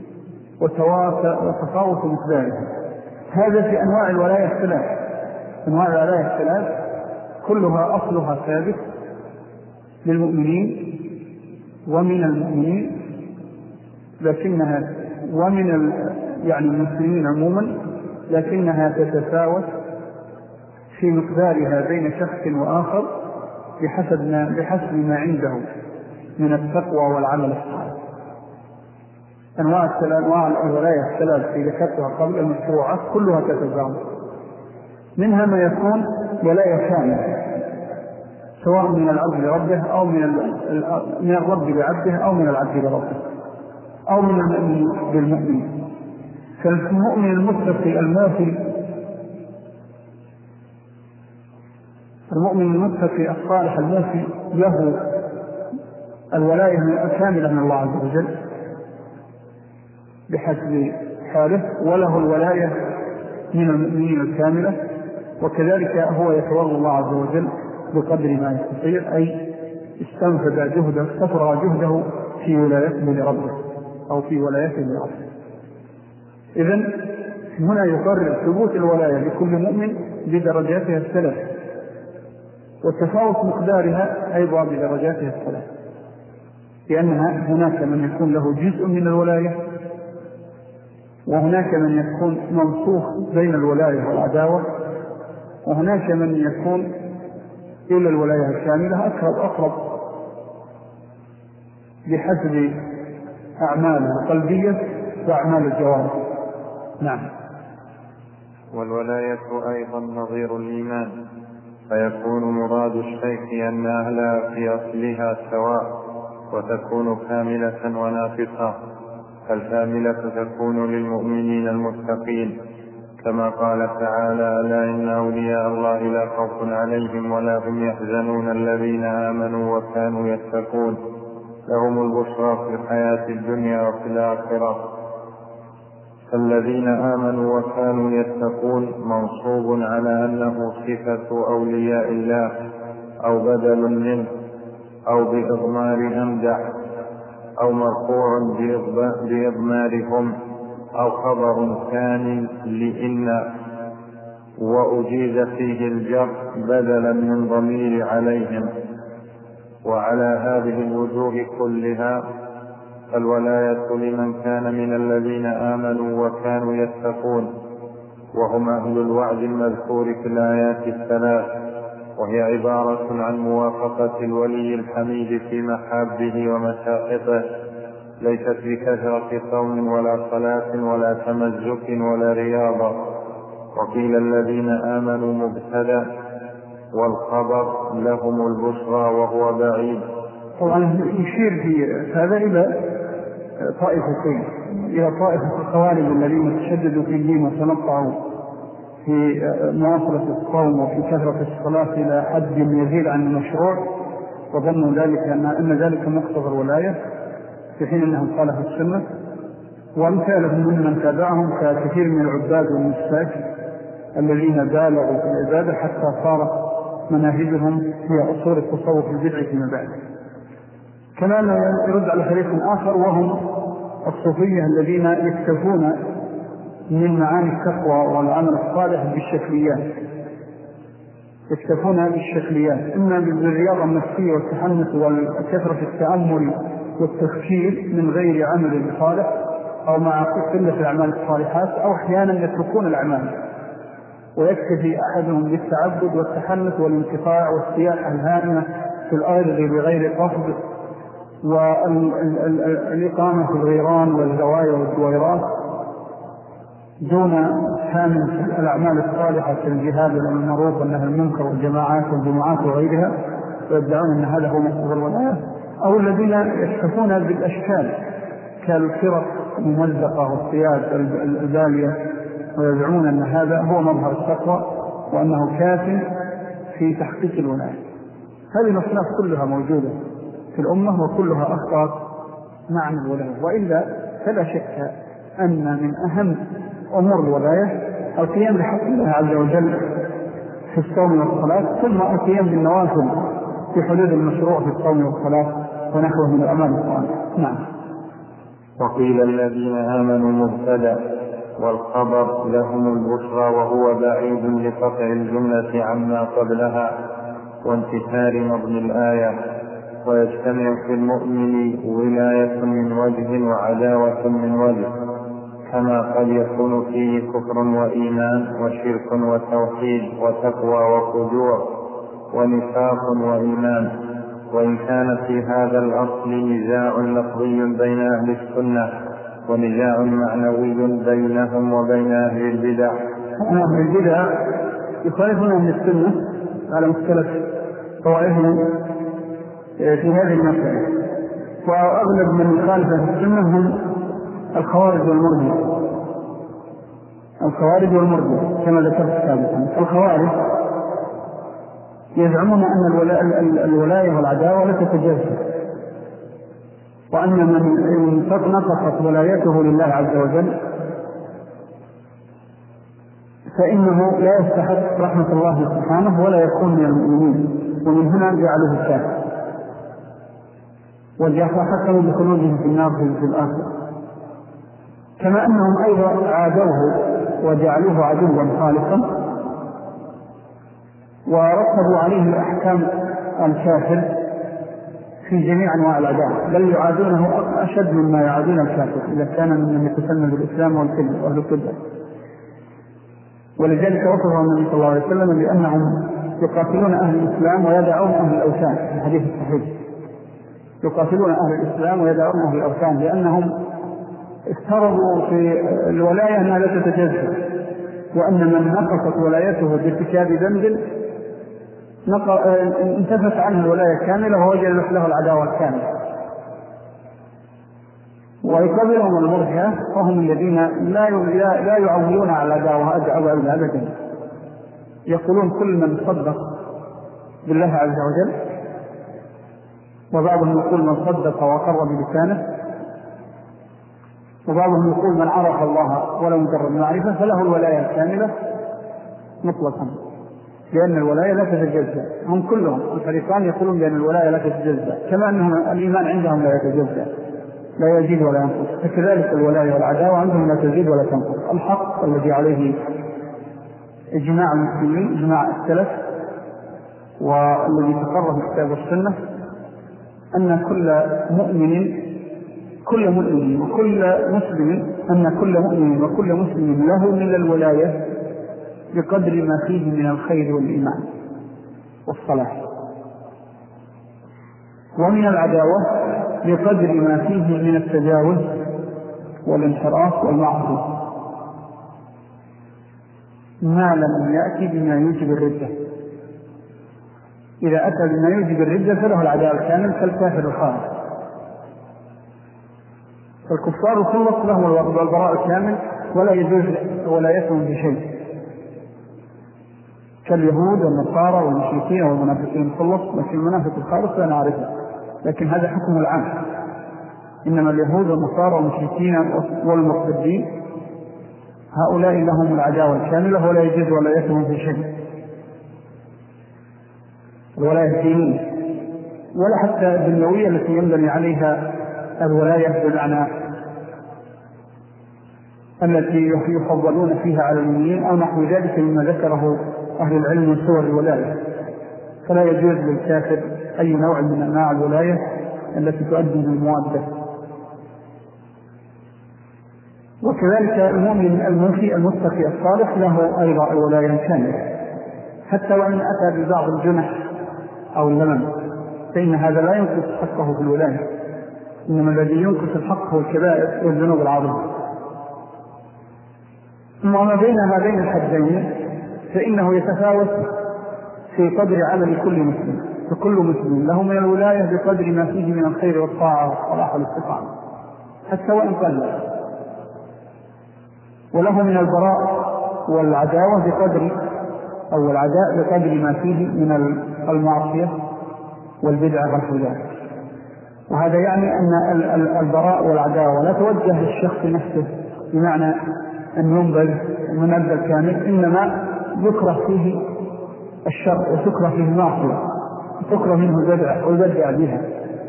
وتفاوت مقدارها. هذا في أنواع الولاية الثلاث. أنواع الولاية الثلاث كلها أصلها ثابت للمؤمنين ومن المؤمنين، لكنها ومن يعني المسلمين عموما، لكنها تتفاوت في مقدارها بين شخص وآخر بحسب ما, بحسب ما عنده من التقوى والعمل الصالح. أنواع الثلاث أنواع الولاية الثلاث في ذكرتها قبل المشروعات كلها تتفاوت. منها ما يكون ولاية كاملة سواء من العبد لربه أو من من الرب لعبده أو من العبد لربه أو من المؤمن بالمؤمن. فالمؤمن المتقي الموفي، المؤمن المتقي الصالح الموفي له الولاية الكاملة من الله عز وجل بحسب حاله، وله الولاية من المؤمنين الكاملة، وكذلك هو يتولى الله عز وجل بقدر ما يستطيع، أي استنفذ جهده استفرغ جهده في ولايته لربه أو في ولايته لربه. إذن هنا يقرر ثبوت الولاية لكل مؤمن بدرجاتها الثلاث، وتفاوت مقدارها أيضا بدرجاتها الثلاث، لأنها هناك من يكون له جزء من الولاية، وهناك من يكون منصوص بين الولاية والعداوة، وهناك من يكون إلى الولاية الكاملة أقرب أقرب بحسب أعماله القلبية وأعمال الجوارح. نعم. والولاية أيضا نظير الإيمان، فيكون مراد الشيء أن أهلها في أصلها سواء، وتكون كاملة وناقصة. فالكاملة تكون للمؤمنين المتقين كما قال تعالى: ألا إن أولياء الله لا خوف عليهم ولا هم يحزنون الذين آمنوا وكانوا يتقون لهم البشرى في الحياة الدنيا وفي الآخرة. فالذين آمنوا وكانوا يتقون منصوب على أنه صفة أولياء الله أو بدل منه أو بإضمار أمدح أو مرفوع بإضمارهم أو خبر ثاني لإن، وأجيز فيه الجر بدلا من ضمير عليهم. وعلى هذه الوجوه كلها الولاية لمن كان من الذين آمنوا وكانوا يتقون، وهم أهل الوعد المذكور في الآيات الثلاث، وهي عبارة عن موافقة الولي الحميد في محابه ومشاقطه، ليست بكثرة صوم ولا صلاة ولا تمزك ولا رياضة. وقيل الذين آمنوا مبتدأ والخبر لهم البشرى وهو بعيد. طبعا يشير في هذا إلى طائفتين، إلى طائفة الخوارج الذين تشددوا في الدين وتنطعوا في مواصلة الصوم وفي كثرة الصلاة إلى حد يزيد عن المشروع، وظنوا ذلك أن ذلك مقتضى الولاية، في حين أنهم خالفوا السنة وأمثالهم ممن تابعهم كثير من العباد والنساك الذين بالغوا في العبادة حتى صارت مناهجهم هي أصول التصوف البدعي فيما بعد. كما أنه يرد على فريق آخر وهم الصوفية الذين يكتفون من معاني التقوى والعمل الصالح بالشكليات، يكتفون بالشكليات إما بالرياضة النفسية والتحنث والكثرة التأمل والتفكير من غير عمل صالح أو مع قلة الأعمال الصالحات، أو أحيانا يتركون الأعمال ويكتفي أحدهم بالتعبد والتحنث والانقطاع والسياحة الهائمة في الأرض بغير قصد والإقامة في الغيران والزوايا والدويرات دون كامل الأعمال الصالحة كالجهاد والمعروف والنهي عن المنكر والجماعات والجماعات وغيرها، ويدعون أن هذا هو مصدر الولاية. أو الذين يكتفون بالأشكال كالفرق الممزقة والصياد البالية ويدعون أن هذا هو مظهر التقوى وأنه كاف في تحقيق الولاية. هذه الأصناف كلها موجودة في الأمة وكلها أخطأت معنى الولاية. وإلا فلا شك أن من أهم أمور الولاية القيام بحق الله عز وجل في الصوم والصلاة، ثم القيام بالنوافل في حدود المشروع في الصوم والصلاة ونحوه من الأعمال الصالحة. نعم. وقيل الذين آمنوا مبتدأ والخبر لهم البشرى، وهو بعيد لقطع الجملة عما قبلها وانتشار مضمون الآية. ويجتمع في المؤمن ولاية من وجه وعداوة من وجه، كما قد يكون فيه كفر وإيمان وشرك وتوحيد وتقوى وفجور ونفاق وإيمان. وإن كان في هذا الأصل نزاع لفظي بين أهل السنة ونزاع معنوي بينهم وبين أهل البدع. أهل البدع يخالفون أهل السنة على مختلف طوائفهم في هذه المسألة، وأغلب من يخالف أهل السنة هم الخوارج والمرجئة. الخوارج والمرجئة كما ذكرت سابقا، الخوارج يزعمون أن الولاية والعداوة لا تتجزأ، وأن من نقصت ولايته لله عز وجل فإنه لا يستحق رحمة الله سبحانه ولا يكون من المؤمنين، ومن هنا جعله كافر وحكموا بخلوده في النار في الآخرة. كما أنهم أيضا عادوه وجعلوه عدوا خالصا ورتبوا عليه الأحكام الكافر في جميع أنواع العداوة، بل يعادونه أشد مما يعادون الكافر إذا كان من يتسمى بالإسلام والكذب وأهل الكذب. ولذلك وصفه النبي صلى الله عليه وسلم بأنهم يقاتلون أهل الإسلام ويدعون أهل الأوثان في الحديث الصحيح، يقاتلون أهل الإسلام ويدعون أهل الأوثان لأنهم افترضوا في الولاية أنها لا تتجزأ، وأن من نقصت ولايته بارتكاب ذنب انتفت عنه الولاية كاملة ووجد له العداوة الكاملة. ويكبرهم المرجئة وهم الذين لا لا يعولون على العداوة أبدا، يقولون كل من صدق بالله عز وجل، وبعضهم يقول من صدق وقر بلسانه، وبعضهم يقول من عرف الله ولو مجرد معرفة فله الولاية الكاملة مطلقا، لأن الولاية لا تتجزأ. هم كلهم الفريقان يقولون بأن الولاية لا تتجزأ، كما أنهم الإيمان عندهم لا يتجزأ، لا يزيد ولا ينقص، فكذلك الولاية والعداوة عندهم لا تزيد ولا تنقص. الحق الذي عليه إجماع المسلمين إجماع السلف والذي تقرر في الكتاب والسنة أن كل مؤمن كل مؤمن وكل مسلم أن كل مؤمن وكل مسلم له من الولاية بقدر ما فيه من الخير والإيمان والصلاح، ومن العداوة بقدر ما فيه من التجاوز والانحراف والمعصية، ما لم يأتي بما يوجب الردة. إذا أتى بما يوجب الردة فله العداوة الكامل كالكافر الخارج. فالكفار خلص لهم البراء الكامل ولا يجوز ولايتهم بشيء، كاليهود والنصارى والمشركين والمنافقين خلص، لكن المنافق الخالص لا نعرفه، لكن هذا حكم العام. إنما اليهود والنصارى والمشركين والمرتدين هؤلاء لهم العداوة الكاملة ولا يجوز ولايتهم في شيء، الولاية الدينية ولا حتى الدنيوية التي ينبني عليها الولاية بمعنى التي يفضلون فيها على المؤمنين أو نحو ذلك مما ذكره أهل العلم من صور الولاية. فلا يجوز للكافر أي نوع من أنواع الولاية التي تؤدي للموادة. وكذلك المؤمن الموفي المتقي الصالح له أيضا الولاية كاملة، حتى وإن أتى ببعض الجنح أو اللمم فإن هذا لا ينقص حقه في الولاية، إنما الذي ينقص الحق هو الكبائر والذنوب العظيمة. وما بين هذين الحدين فإنه يتفاوت في قدر عمل كل مسلم، فكل مسلم له من الولاية بقدر ما فيه من الخير والطاعة والصلاح والاستقامة حتى وإن قل، وله من البراء والعداوة بقدر أو العداء بقدر ما فيه من المعصية والبدعة والخلاف. وهذا يعني أن البراء والعداوة لا توجه للشخص نفسه بمعنى أن ينبذ المنبذ الكامل، إنما يكره فيه الشر وتكره فيه المعصية وتكره منه البدعة ويبدع بها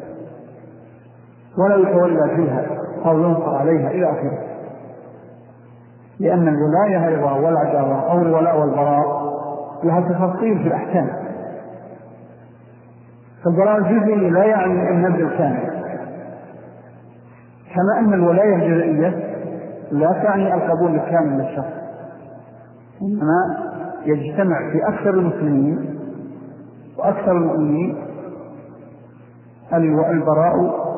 ولا يتولى فيها أو ينصر عليها إلى آخره. لأن الولاية أيضا والعداوة أو الولاء والبراء لها تفاصيل في الأحكام. فالبراء الجزئي لا يعني النبذ الكامل، كما أن الولاية الجزئية لا تعني القبول الكامل للشخص، إنما يجتمع في أكثر المسلمين وأكثر المؤمنين البراء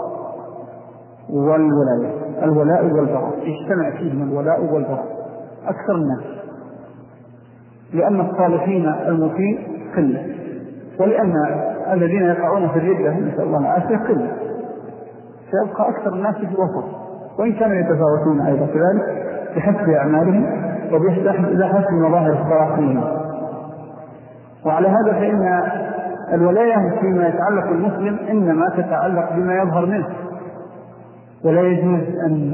والولاية، الولاء والبراء يجتمع فيهم الولاء والبراء أكثر الناس، لأن الصالحين المطيع قلة، ولأن الذين يقعون في الردة نسأل الله العافية قلة، سيبقى أكثر الناس في الوسط، وإن كانوا يتفاوتون أيضا كذلك بحسب أعمالهم وبحسب مظاهر الصلاحين. وعلى هذا فإن الولاية فيما يتعلق المسلم إنما تتعلق بما يظهر منه، ولا يجوز أن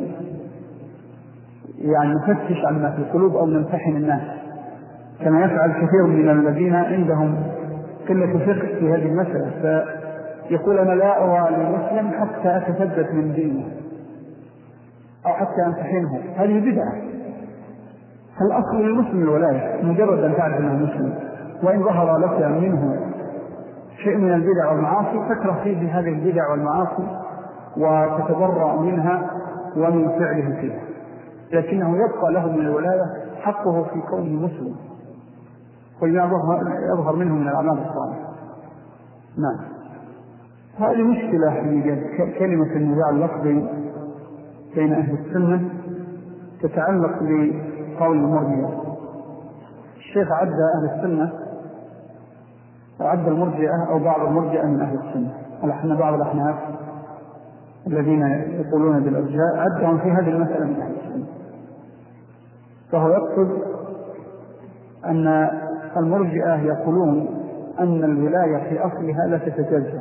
يعني نفتش عما في القلوب أو نمتحن الناس كما يفعل كثير من الذين عندهم قلة فقه في هذه المسألة، فيقول أنا لا أرى للمسلم حتى أتثبت من دينه أو حتى أمتحنه. هذه بدعة. الأصل للمسلم الولاية، مجرد أن تعرف أنه مسلم، وإن ظهر لك منه شيء من البدع والمعاصي فاكره فيه بهذه البدع والمعاصي وتتبرأ منها ومن فعله فيها، لكنه يبقى له من الولاية حقه في كونه مسلم وما يظهر منه من الأعمال الصالحة. نعم، هذه مشكلة في كلمة النزاع اللفظي بين أهل السنة تتعلق بقول المرجئة. الشيخ عد أهل السنة وعد المرجئة أو بعض المرجئة من أهل السنة، ونحن بعض الأحناف الذين يقولون بالإرجاء عدهم في هذه المسألة من أهل السنة. فهو يقصد أن المرجئة يقولون أن الولاية في أصلها لا تتجزأ،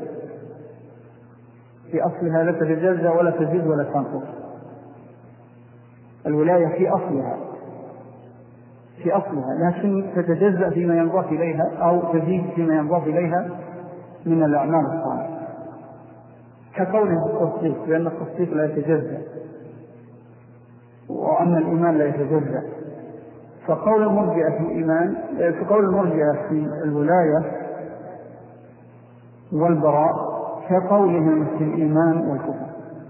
في أصلها لا تتجزأ ولا تزيد ولا تنقص. الولاية في أصلها في أصلها لكن تتجزأ فيما ينضاف إليها أو تزيد فيما ينضاف إليها من الأعمال الصالحة، كقوله التصديق، لأن التصديق لا يتجزأ وأن الإيمان لا يتجزأ. فقول المرجئة في الإيمان فقول المرجئة في الولاية والبراء كقولهم في الإيمان والكفر.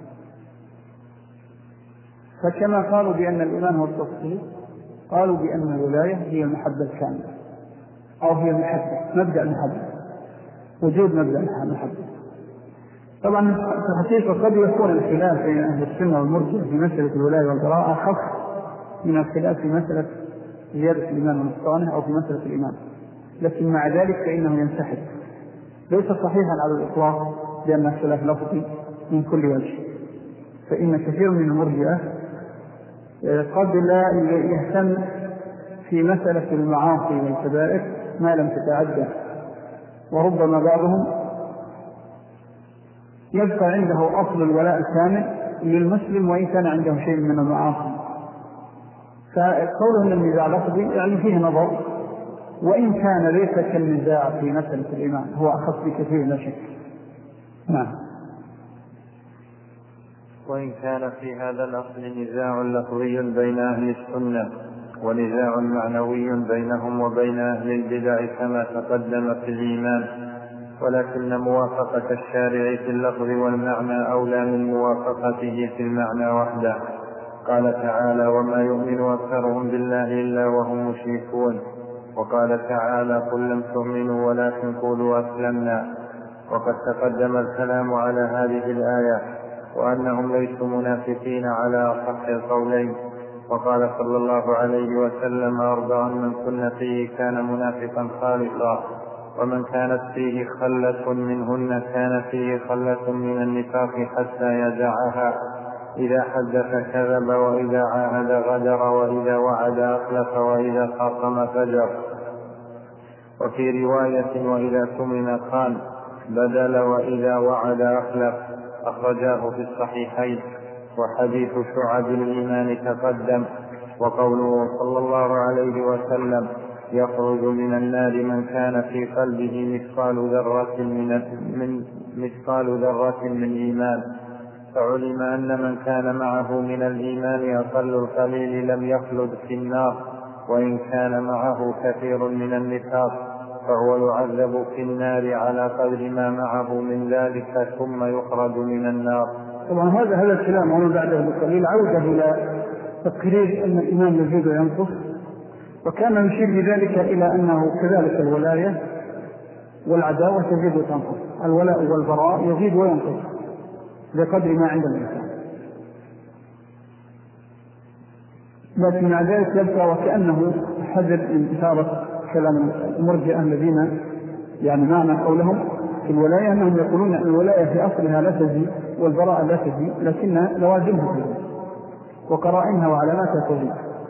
فكما قالوا بأن الإيمان هو التصديق قالوا بأن الولاية هي المحبة الكاملة أو هي المحبة، مبدأ المحبة، وجود مبدأ المحبة. طبعا في الحقيقة قد يكون الخلاف بين أهل السنة والمرجئة في مسألة الولاية والبراءة أخف من الخلاف في مسألة زيادة الإيمان ونقصانه أو في مسألة الإيمان، لكن مع ذلك فإنه ينسحب. ليس صحيحا على الإطلاق لأن الخلاف لفظي من كل وجه، فإن كثير من المرجئة قد لا يهتم في مسألة المعاصي والكبائر ما لم تتعدى، وربما بعضهم يبقى عنده أصل الولاء الكامل للمسلم وإن كان عنده شيء من المعاصي. فقوله النزاع لفظي يعني فيه نظر، وإن كان ليس كالنزاع في مسألة الإيمان، هو أخف بكثير لا شك. نعم. وإن كان في هذا الأصل نزاع لفظي بين أهل السنة ونزاع معنوي بينهم وبين أهل البدع كما تقدم في الإيمان، ولكن موافقة الشارع في اللفظ والمعنى أولى من موافقته في المعنى وحده. قال تعالى: وما يؤمن أكثرهم بالله إلا وهم مشركون. وقال تعالى: قل لم تؤمنوا ولكن قولوا أسلمنا. وقد تقدم الكلام على هذه الآية وأنهم ليسوا منافقين على أصح القولين. وقال صلى الله عليه وسلم: أربع من كن فيه كان منافقا خالصا، ومن كانت فيه خلة منهن كان فيه خلة من النفاق حتى يدعها: إذا حدث كذب، وإذا عاهد غدر، وإذا وعد أخلف، وإذا خاصم فجر. وفي رواية: وإذا اؤتمن خان، بدل وإذا وعد أخلف، أخرجاه في الصحيحين. وحديث شعب الإيمان تقدم. وقوله صلى الله عليه وسلم: يخرج من النار من كان في قلبه مثقال ذرة من, من مثقال ذرة من إيمان. فعلم أن من كان معه من الإيمان أقل القليل لم يخلد في النار، وإن كان معه كثير من النفاق فهو يعذب في النار على قدر ما معه من ذلك ثم يخرج من النار. طبعا هذا هذا الكلام ومن بعده بقليل عودة إلى تقرير أن الإيمان يزيد وينقص، وكان يشير بذلك إلى أنه كذلك الولاية والعداوة تزيد وتنقص، الولاء والبراء يزيد وينقص بقدر ما عند الإنسان. لكن مع ذلك يبقى وكأنه حذر من إثارة كلام المرجئة الذين يعني معنى قولهم في الولاية أنهم يقولون أن الولاية في أصلها لا تزيد والبراءة لا تزيد، لكن لوازمها تزيد وقرائنها وعلاماتها تزيد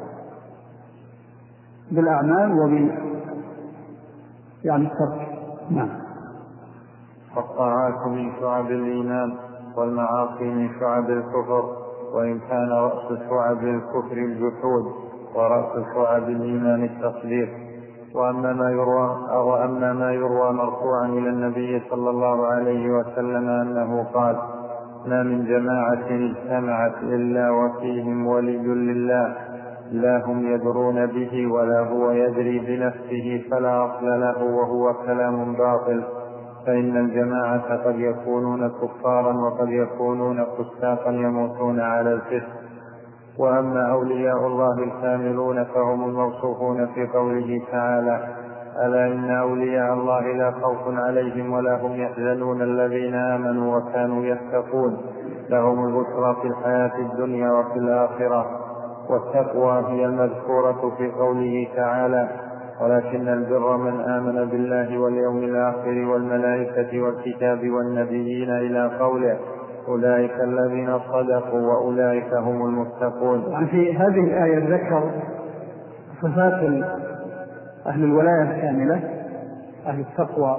بالأعمال وب يعني الترك. نعم. فالطاعات من شعب الإيمان والمعاصي من شعب الكفر، وإن كان رأس شعب الكفر الجحود ورأس شعب الإيمان التصديق. وأما ما يروى أو أما ما يروى مرفوعا إلى النبي صلى الله عليه وسلم أنه قال: ما من جماعة اجتمعت إلا وفيهم ولي لله، لا هم يدرون به ولا هو يدري بنفسه فلا أصل له، وهو كلام باطل. فإن الجماعة قد يكونون كفارا وقد يكونون فساقا يموتون على الفسق. وأما أولياء الله الكاملون فهم الموصوفون في قوله تعالى: ألا إن أولياء الله لا خوف عليهم ولا هم يحزنون الذين آمنوا وكانوا يتقون، لهم البشرى في الحياة الدنيا وفي الآخرة. والتقوى هي المذكورة في قوله تعالى: ولكن البر من آمن بالله واليوم الآخر والملائكة والكتاب والنبيين إلى قوله: أولئك الذين صدقوا وأولئك هم المتقون. يعني في هذه الآية ذكر صفات أهل الولاية الكاملة، أهل التقوى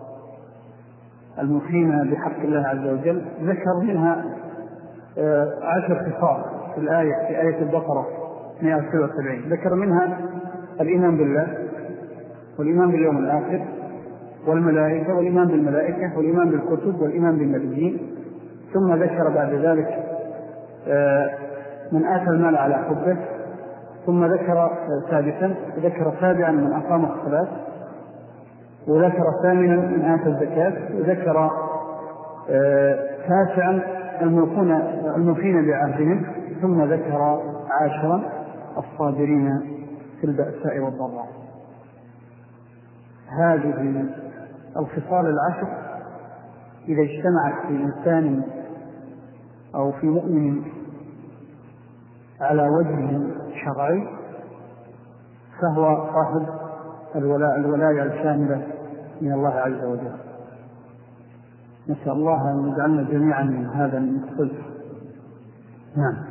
المقيمة بحق الله عز وجل، ذكر منها عشر خصال في الآية في آية البقرة مئة وسبعة وسبعين. ذكر منها الإيمان بالله والإيمان باليوم الآخر والملائكة والإيمان بالملائكة والإيمان بالكتب والإيمان بالنبيين. ثم ذكر بعد ذلك من آتى المال على حبه. ثم ذكر سادسا ذكر سابعا من أقام الصلاة، وذكر ثامنا من آتى الزكاة، وذكر تاسعا الموفين بعهدهم. ثم ذكر عاشرا الصابرين في البأساء والضراء. هذه الخصال العشر إذا اجتمعت في إنسان أو في مؤمن على وجه شرعي فهو صاحب الولاء الولاية الشاملة من الله عز وجل. نسأل الله أن يجعلنا جميعا من هذا المقصود. نعم.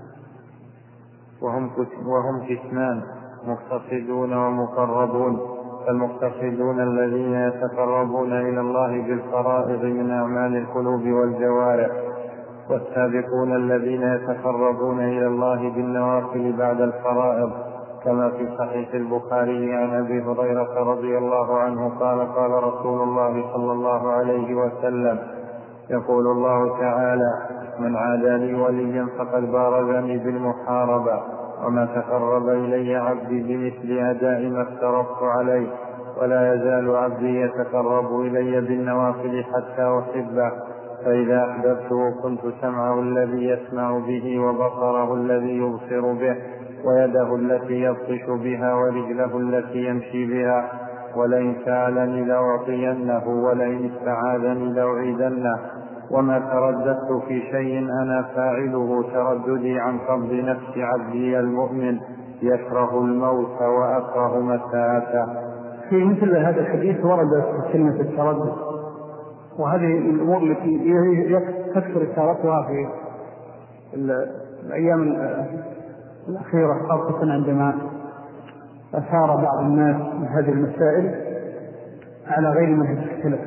وهم وهم قسمان: مقتصدون ومقربون. فالمقتصدون الذين يتقربون إلى الله بالفرائض من أعمال القلوب والجوارح، والسابقون الذين يتقربون إلى الله بالنوافل بعد الفرائض، كما في صحيح البخاري عن أبي هريرة رضي الله عنه قال قال رسول الله صلى الله عليه وسلم: يقول الله تعالى: من عادى لي وليا فقد بارزني بالمحاربة، وما تقرب إلي عبدي بمثل أداء ما افترضت عليه، ولا يزال عبدي يتقرب إلي بالنوافل حتى أحبه، فإذا أحببته كنت سمعه الذي يسمع به، وبصره الذي يبصر به، ويده التي يبطش بها، ورجله التي يمشي بها، ولئن سألني لأعطينه، ولئن استعاذني لأعيذنه. وما ترددت في شيء أنا فاعله ترددي عن قبض نفس عبدي المؤمن، يكره الموت وأكره مساءته. في مثل هذا الحديث وردت كلمة التردد، وهذه الأمور التي تكثر إشارتها في الأيام الأخيرة، خاصة عندما أثار بعض الناس من هذه المسائل على غير منهج السلف.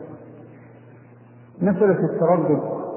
مسألة التردد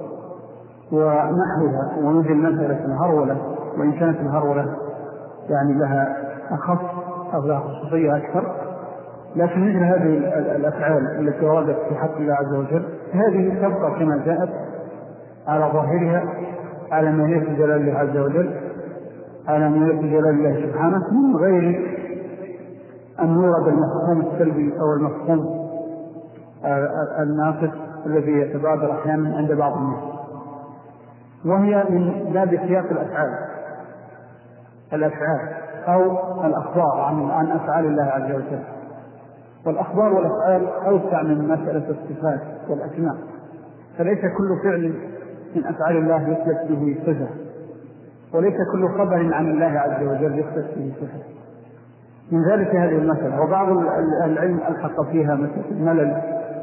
ونحوها ومثل مسألة الهرولة، وإن كانت الهرولة يعني لها أخص أو لها خصوصية أكثر، لكن مثل هذه الأفعال التي وردت في حق الله عز وجل هذه تبقى كما جاءت على ظاهرها، على ما يليق بجلال الله عز وجل، على ما يليق بجلال الله سبحانه، من غير أن يورد المفهوم السلبي أو المفهوم الناقص الذي يتبادر أحيانا عند بعض الناس. وهي من باب سياق الأفعال الأفعال أو الأخبار عن عن أفعال الله عز وجل. والأخبار والأفعال أوسع من مسألة الصفات والأسماء، فليس كل فعل من أفعال الله يثبت به صفة، وليس كل خبر عن الله عز وجل يثبت به صفة. من ذلك هذه المسألة. وبعض العلم ألحق فيها مثل الملل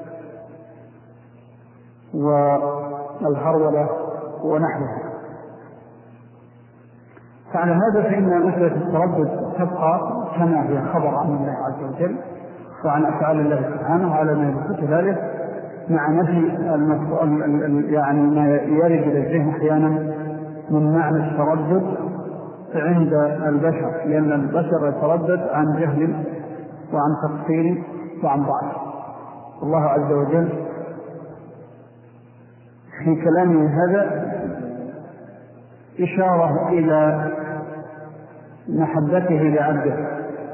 والهرولة ونحوها. فعلى هذا فإن مسألة التردد تبقى كما هي خبر عن الله عز وجل وعن أفعال الله سبحانه على ما يثبت ذلك، مع نفي يعني ما يرد إلى الذهن أحيانا من معنى التردد عند البشر، لأن البشر يتردد عن جهل وعن تقصير وعن ضعف. الله عز وجل في كلامه هذا إشارة إلى محبته لعبده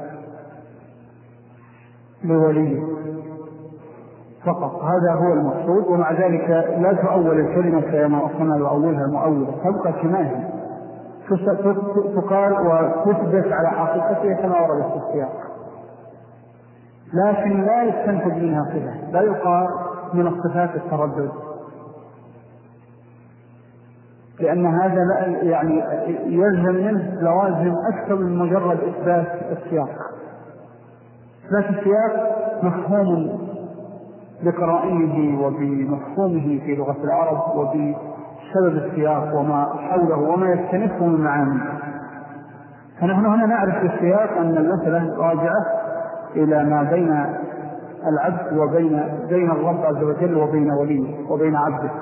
لوليه فقط، هذا هو المقصود. ومع ذلك لا تؤول الكلمة كما أصنع يؤولها المؤول، تبقى كما هي تقال وتثبت على حقيقتها كما ورد في السياق، لكن لا يستنتج منها صفة، لا يقال من الصفات التردد، لأن هذا يعني يلزم منه لوازم أكثر من مجرد إثبات السياق. إثبات السياق مفهوم بقرائنه وبمفهومه في لغة العرب وبسبب السياق وما حوله وما يستنفه من معاني. فنحن هنا نعرف في السياق أن المسألة راجعة إلى ما بين العبد وبين بين الرب عز وجل وبين وليه وبين عبده.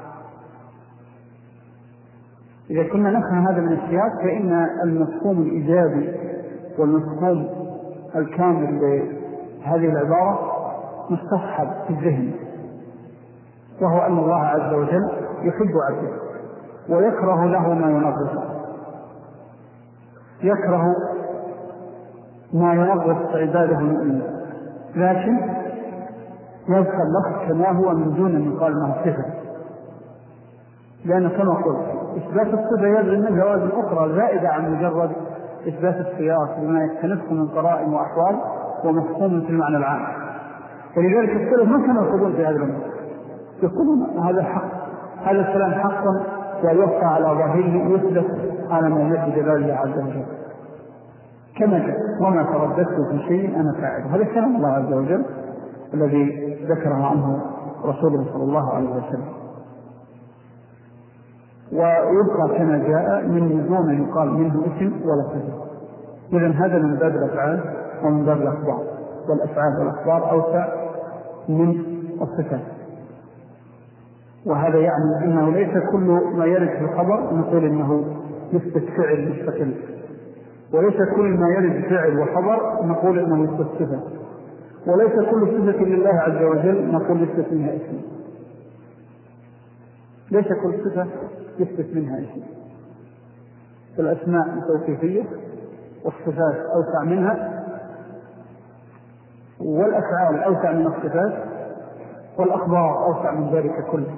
إذا كنا نفهم هذا من السياق فإن المفهوم الإيجابي والمفهوم الكامل لهذه العبارة مستصحب في الذهن، وهو أن الله عز وجل يحب عبده ويكره له ما ينغصه، يكره ما ينغص عباده المؤمنين، لكن يبقى اللفظ كما هو من دون أن يقال ما صفة، لأن كما قلت إثبات الصفة يلزم من لوازم أخرى زائدة عن مجرد إثبات السياق بما يختلفه من قرائن وأحوال ومفهوم في المعنى العام. ولذلك السلف ما كانوا يقولون في هذا الأمر، يقولون هذا حق، هذا الكلام حقا ويوقع على ظاهره يثبت على ما يثبت جلال الله عز وجل كما جاء: وما ترددت في شيء أنا فاعله. هذا كلام الله عز وجل الذي ذكره عنه رسوله صلى الله عليه وسلم، ويبقى كما جاء من دون أن يقال منه اسم ولا صفة. إذن هذا من باب الأفعال ومن باب الأخبار، والأفعال والأخبار أوسع من الصفات. وهذا يعني أنه ليس كل ما يرد في الخبر نقول إنه يثبت فعل مستقل، وليس كل ما يرد فعل وخبر نقول إنه يثبت صفة، وليس كل صفة لله عز وجل نقول يثبت منها اسم، ليس كل صفة يثبت منها اسم. الأسماء التوصيفية والصفات أوسع منها، والأفعال أوسع من الصفات، والأخبار أوسع من ذلك كله،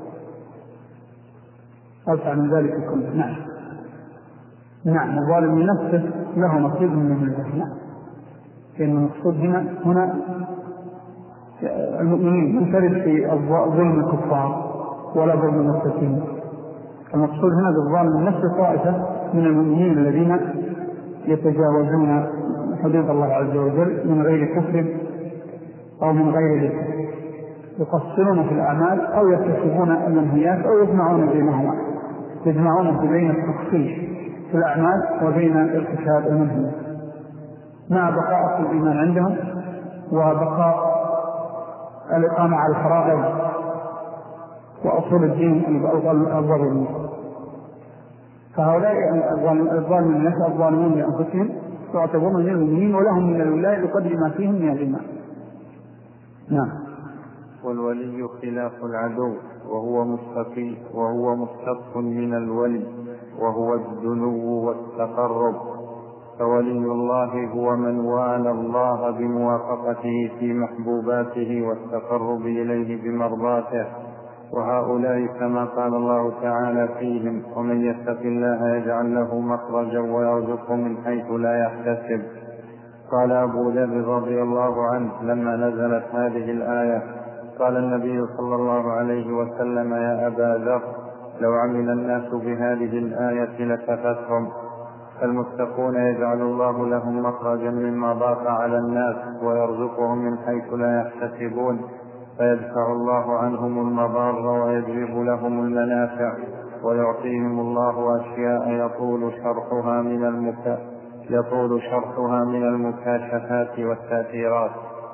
أوسع من ذلك كله. نعم نعم الظالم لنفسه له نصيب من الملك. نعم، لأن المقصود هنا هنا المؤمنين من ترد في ظلم الكفار ولا ظلم المتقين. المقصود هنا بالظالم لنفسه طائفة من المؤمنين الذين يتجاوزون حدود الله عز وجل من غير كفر أو من غير ذكر، يقصرون في الأعمال أو يكتسبون المنهيات أو يجمعون بينهما، يجمعون بين التخصيص في الأعمال وبين ارتكاب المنهي مع بقاء الإيمان عندهم وبقاء الإقامة على الفرائض وأصول الدين الظالمين. فهؤلاء الظالمين الناس الظالمون لأنفسهم يعتبرون من المؤمنين ولهم من الولاية بقدر ما فيهم من الإيمان. نعم. والولي خلاف العدو وهو مستقي وهو مستق من الولي وهو الدنو والتقرب. فولي الله هو من والى الله بموافقته في محبوباته والتقرب إليه بمرضاته، وهؤلاء كما قال الله تعالى فيهم: ومن يتق الله يجعل له مخرجا ويرزقه من حيث لا يحتسب. قال أبو ذر رضي الله عنه لما نزلت هذه الآية: قال النبي صلى الله عليه وسلم: يا أبا ذر، لو عمل الناس بهذه الآية لكفتهم. فالمتقون يجعل الله لهم مخرجا مما ضاق على الناس ويرزقهم من حيث لا يحتسبون، فيدفع الله عنهم المضار ويجلب لهم المنافع، ويعطيهم الله أشياء يطول شرحها من المكا يطول شرحها من المكاشفات والتأثيرات.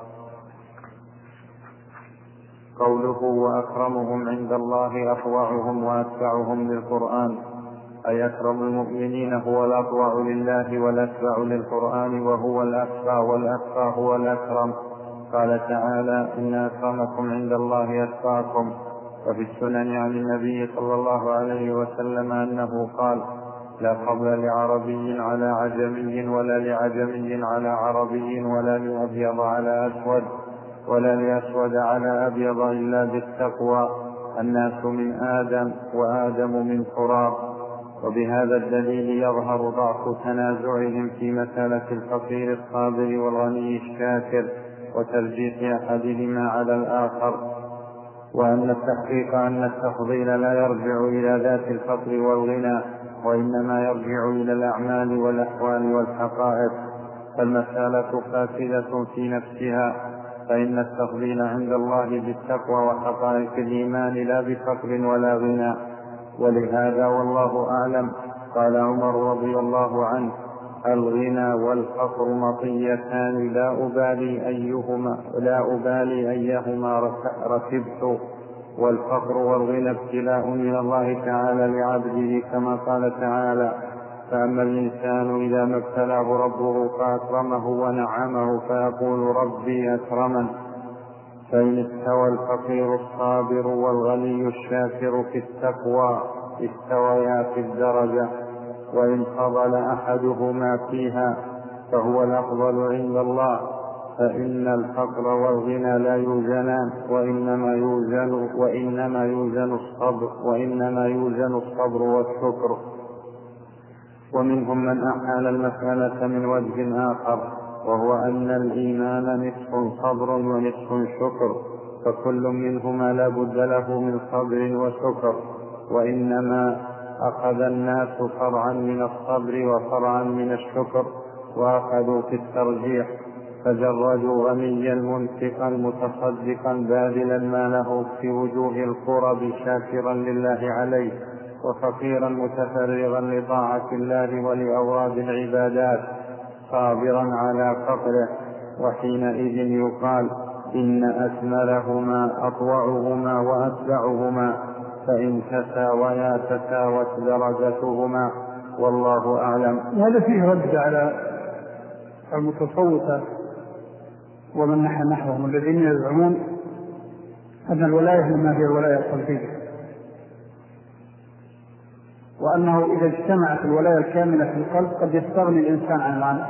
قوله: وأكرمهم عند الله أطوعهم وأتبعهم للقرآن، أي أكرم المؤمنين هو الأطوع لله والأتبع للقرآن، وهو الأتبع والأتبع هو الأكرم. قال تعالى: إن أكرمكم عند الله أتقاكم. وفي السنن عن النبي صلى الله عليه وسلم أنه قال: لا فضل لعربي على عجمي ولا لعجمي على عربي ولا لأبيض على أسود ولا لأسود على أبيض إلا بالتقوى. الناس من آدم وآدم من تراب. وبهذا الدليل يظهر ضعف تنازعهم في مسألة الفقير الصابر والغني الشاكر وترجيح أحدهما على الآخر، وأن التحقيق أن التفضيل لا يرجع إلى ذات الفقر والغنى، وإنما يرجع إلى الأعمال والأحوال والحقائق. فالمسألة فاسدة في نفسها، فإن التفضيل عند الله بالتقوى وحقائق الإيمان لا بفقر ولا غنى. ولهذا والله أعلم قال عمر رضي الله عنه: الغنى والفقر مطيتان لا أبالي أيهما لا أبالي أيهما ركبت. والفقر والغنى ابتلاء من الله تعالى لعبده، كما قال تعالى: فأما الإنسان إذا ما ابتلاه ربه فأكرمه ونعمه فيقول ربي أكرمن. فإن استوى الفقير الصابر والغني الشاكر في التقوى استويا في الدرجة، وإن فضل أحدهما فيها فهو الأفضل عند الله. فإن الفقر والغنى لا يوزنان، وإنما يوزن وإنما يوزن الصبر وإنما يوزن الصبر والشكر. ومنهم من أحال المسألة من وجه آخر، وهو أن الإيمان نصف صبر ونصف شكر، فكل منهما لا بد له من صبر وشكر، وإنما أخذ الناس فرعا من الصبر وفرعا من الشكر، وأخذوا في الترجيح، فجردوا غنيا منفقا متصدقا باذلا ما له في وجوه القرب شاكرا لله عليه، وفقيرا متفرغا لطاعة الله ولأوراد العبادات صابرا على فقره. وحينئذ يقال إن أكملهما أطوعهما وأتبعهما، فإن تساويا تساوت درجتهما والله أعلم. هذا فيه رد على المتصوفة ومن نحى نحوهم الذين يزعمون أن الولاية لما هي الولاية القلبية، وأنه إذا اجتمعت الولاية الكاملة في القلب قد يستغني الإنسان عن العمل،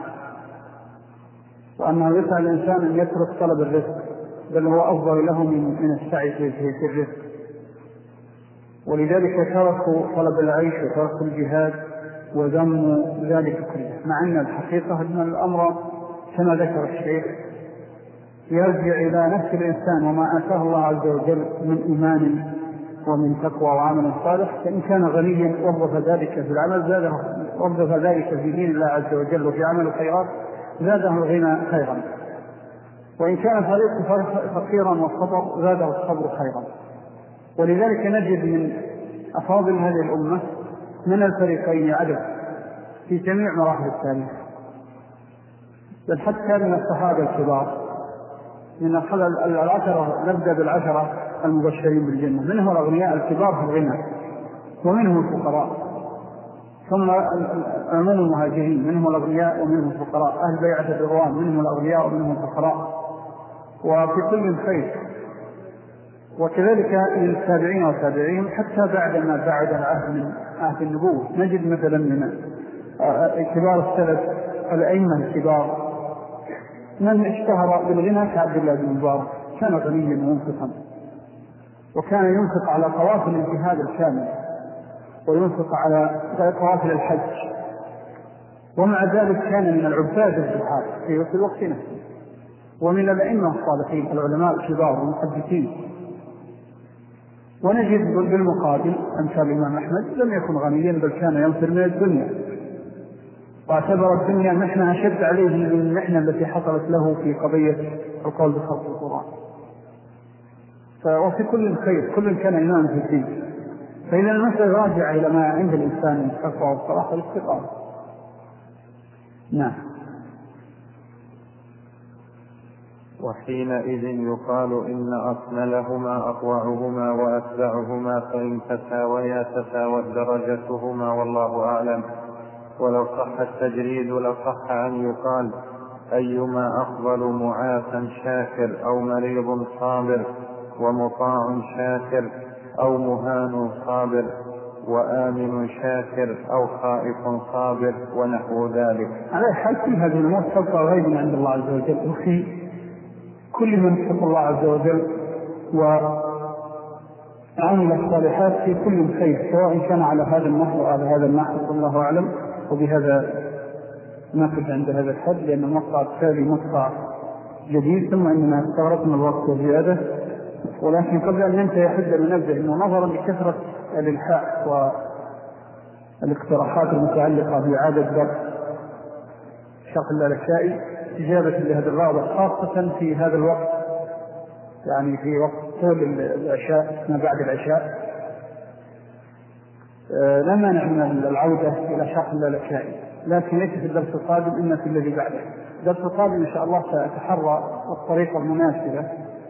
وأنه يسعى الإنسان أن يترك طلب الرزق، بل هو أفضل له من السعي في الرزق، ولذلك تركوا طلب العيش وتركوا الجهاد وذموا ذلك كله، مع أن الحقيقة أن الأمر كما ذكر الشيخ يرجع إلى نفس الإنسان وما آتاه الله عز وجل من إيمان ومن تقوى وعمل صالح. فإن كان غنيا وظف ذلك في العمل زاده، وظف ذلك في دين الله عز وجل وفي عمل الخيرات زاده الغنى خيرا، وإن كان فريق فقيرا والصبر زاده الصبر خيرا. ولذلك نجد من أفاضل هذه الأمة من الفريقين عدد في جميع مراحل التاريخ، بل حتى من الصحابة الكبار، من العشرة نبدأ بالعشرة المبشرين بالجنة، منهم الأغنياء الكبار في الغنى ومنهم الفقراء، ثم عموم المهاجرين منهم الأغنياء ومنهم الفقراء، أهل بيعة الرضوان منهم الأغنياء ومنهم الفقراء، وفي كل خير. وكذلك من التابعين والتابعين حتى بعد ما بعد العهد من عهد النبوة نجد مثلا من كبار السلف الأئمة الكبار من اشتهر بالغنى كعبد الله بن مبارك، كان غنيا ومنفقا، وكان ينفق على قوافل الجهاد الكامل وينفق على قوافل الحج، ومع ذلك كان من العباد الزهاد في الوقت نفسه، ومن الأئمة الصالحين العلماء الكبار والمحدثين. ونجد بالمقابل أمثال الإمام أحمد لم يكن غنيا، بل كان ينفر من الدنيا، واعتبر الدنيا محنة أشد عليه من المحنة التي حصلت له في قضية القول بخلق القرآن. وفي كل خير، كل كان إمام في الدين. فإذا المسألة راجع إلى ما عند الإنسان من التقوى والصلاح والاستقامة. نعم. وحينئذ يقال إن أكملهما أطوعهما وأتبعهما، فإن تساويا تساوت درجتهما والله أعلم. ولو صح التجريد لصح أن يقال أيما أفضل معافى شاكر أو مريض صابر، ومطاع شاكر أو مهان صابر، وآمن شاكر أو خائف صابر، ونحو ذلك. على حال في هذه الأمور تبقى غيبا عند الله عز وجل، وفي كل من يحب الله عز وجل وعمل الصالحات في كل خير، سواء كان على هذا النحو أو على هذا النحو، والله أعلم. وبهذا نقف عند هذا الحد، لأن المقطع التالي مقطع جديد، ثم إننا استغرقنا الوقت وزيادة. ولكن قبل أن ننتهي يحد من نبدأ أنه نظرا لكثرة الإلحاح والاقتراحات المتعلقة بإعادة درس شرح اللالكائي إجابة لهذا الرغبة، خاصة في هذا الوقت، يعني في وقت طول العشاء ما بعد العشاء، لا مانع من العودة إلى شرح اللالكائي، لكن ليس في الدرس القادم، إن في الذي بعده. الدرس القادم إن شاء الله سأتحرى الطريقة المناسبة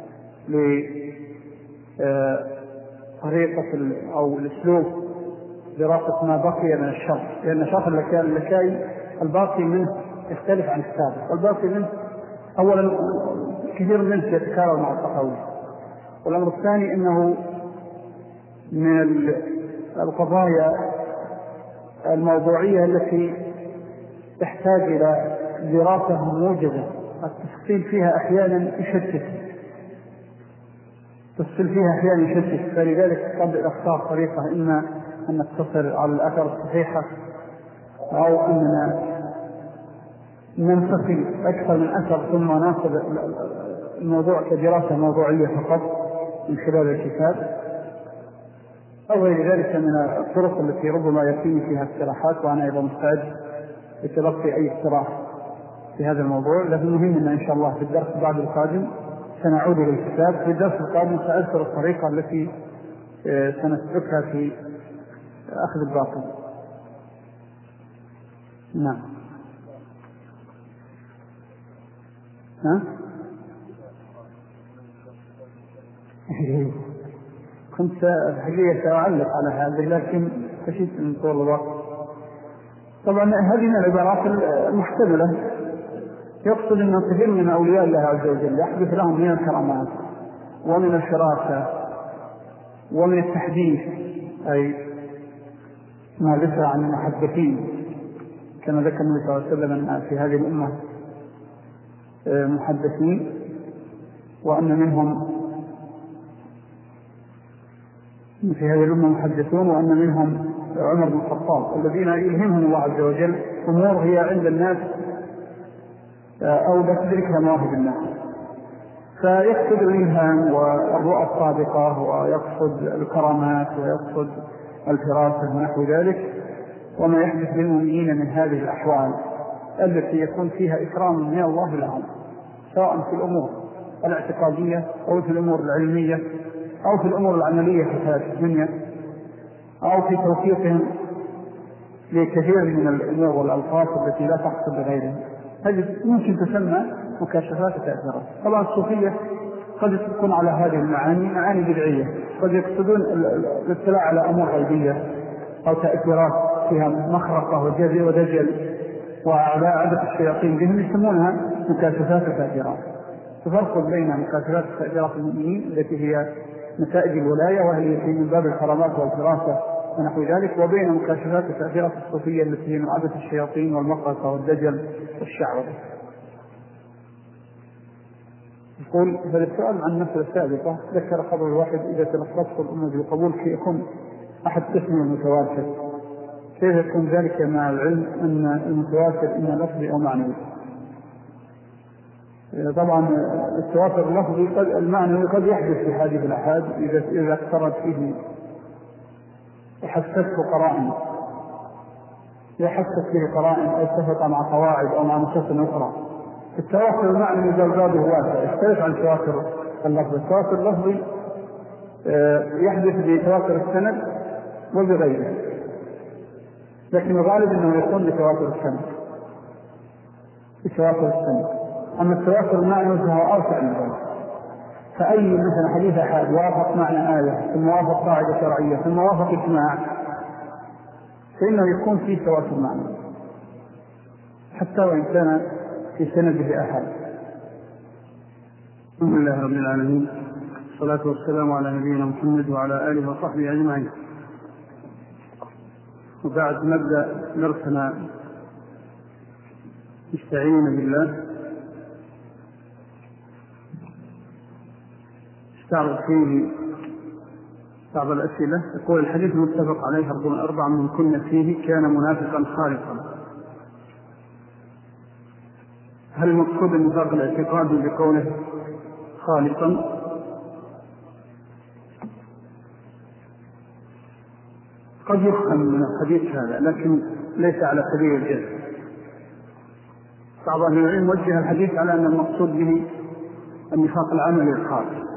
لطريقة أو الأسلوب دراسة ما بقي من الشرح، لأن شرح اللالكائي الباقي منه يختلف عن السابق، والباقي منه أولا كثير منه يتكرر مع التقوي، والأمر الثاني أنه من القضايا الموضوعية التي تحتاج إلى دراسة موجزة، التفصيل فيها أحيانا يشتت التفصيل فيها أحيانا يشتت فلذلك قد أختار طريقة إما أن نقتصر على الأثر الصحيحة، أو أننا ننتقل أكثر من أثر ثم ناخذ الموضوع كدراسة موضوعية فقط من خلال الكتاب، أو غير ذلك من الطرق التي ربما يتم فيها اقتراحات، وأنا أيضا مستعد لتلقي أي اقتراح في هذا الموضوع. لكن مهم أن إن شاء الله في الدرس بعد القادم سنعود إلى الكتاب. في الدرس القادم سأذكر الطريقة التي سنسلكها في أخذ الباطل. نعم. ها؟ كنا كنت الحقيقة سأعلق على هذه لكن خشيت من طول الوقت. طبعا هذه من العبارات المحتملة، يقصد أن كثير من أولياء الله عز وجل يحدث لهم من الكرامات ومن الفراسة ومن التحديث، أي ما ذكر عن المحدثين كما ذكر النبي صلى الله عليه وسلم أن في هذه الأمة محدثين، وأن منهم في هذه الأمة محدثون، وأن منهم عمر بن الخطاب الذين يلهمهم الله عز وجل أمور هي عند الناس أو لا تدركها مواهب الناس، فيقصد الإلهام والرؤى الصادقة ويقصد الكرامات ويقصد الفراسة ونحو ذلك، وما يحدث للمؤمنين من هذه الأحوال التي يكون فيها إكرام من الله لهم، سواء في الأمور الاعتقادية أو في الأمور العلمية أو في الأمور العملية في حياة الدنيا، أو في توفيقهم لكثير من الأمور والألفاظ التي لا تحصل لغيرهم. هذه ممكن تسمى مكاشفات التأثيرات. طبعا الصوفية قد تكون على هذه المعاني معاني بدعية، قد يقصدون الاطلاع على أمور غيبية أو تأثيرات فيها مخرقة وجزء ودجل وأعداء عدد الشياطين بهم يسمونها مكاشفات التأثيرات. تفرق بين مكاشفات التأثيرات المؤمنين التي هي نتائج الولاية وهي من باب الكرامات والفراسة ونحو ذلك، وبين مكاشفات التأثيرات الصوفية التي هي من عدد الشياطين والمخرقة والدجل والشعوذة. يقول فالسؤال عن المسألة السابقة ذكر خبر الواحد إذا تلخصت الأمة بالقبول في يكون أحد قسم المتواتر، كيف يكون ذلك مع العلم أن المتواتر إما لفظي أو معنوي؟ طبعا التواتر اللفظي قد المعنوي قد يحدث في حديث الأحاد إذا إذا اقترب فيه وحسته قرائن يحسس فيه قرائن أو اتفق مع قواعد أو مع نصوص أخرى. التواتر المعنوي بابه واسع يختلف عن التواتر اللفظي. التواتر اللفظي يحدث بتواتر السند وبغيره، لكن الغالب أنه يكون بتواتر السند بتواتر السند. أما التواتر المعنوي فهو أوسع من ذلك، فأي مثلا حديث أحد وافق معنى آية ثم وافق قاعدة شرعية ثم وافق إجماع فإنه يكون فيه تواتر معنوي حتى وإن كان في سنده أحد. الحمد لله رب العالمين، الصلاة والسلام على نبينا محمد وعلى آله وصحبه أجمعين. وبعد نبدأ درسنا مستعينين بالله استعرض فيه بعض الأسئلة. يقول الحديث المتفق عليه أربع من كنا فيه كان منافقا خالصا، هل المقصود النفاق الاعتقادي بقوله خالصا؟ قد يفهم من الحديث هذا لكن ليس على سبيل الجزم. بعض أهل العلم وجه الحديث على أن المقصود به النفاق العملي الخالص.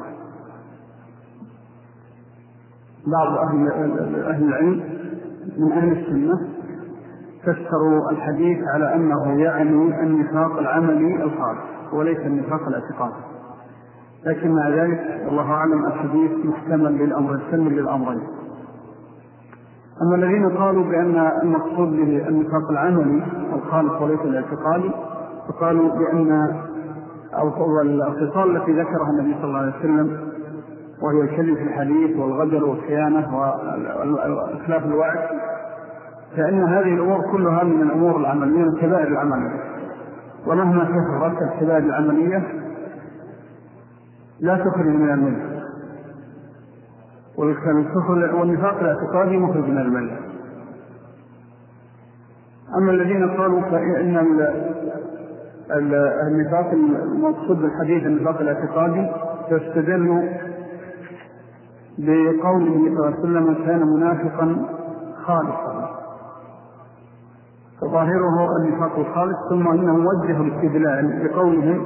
بعض أهل, أهل العلم من أهل السنة فسروا الحديث على أنه يعني النفاق العملي الخالص وليس النفاق الاعتقادي، لكن مع ذلك الله أعلم الحديث محتمل للأمر السلم للأمرين. أما الذين قالوا بأن المقصود به النفاق العملي الخالص وليس الاعتقادي فقالوا بأن الخصال التي ذكرها النبي صلى الله عليه وسلم وهي الكذب في الحديث والغدر والخيانة وإخلاف الوعد، فإن هذه الأمور كلها من الأمور العملية من كبائر العملية، ومهما كثرت الكبائر العملية لا تخرج من الملة، والنفاق الاعتقادي مخرج من الملة. أما الذين قالوا فإن النفاق المقصود بالحديث النفاق الاعتقادي فاستدلوا بقوله صلى الله عليه وسلم كان منافقا خالصا، فظاهره النفاق الخالص، ثم إنه وجه الاستدلال بقوله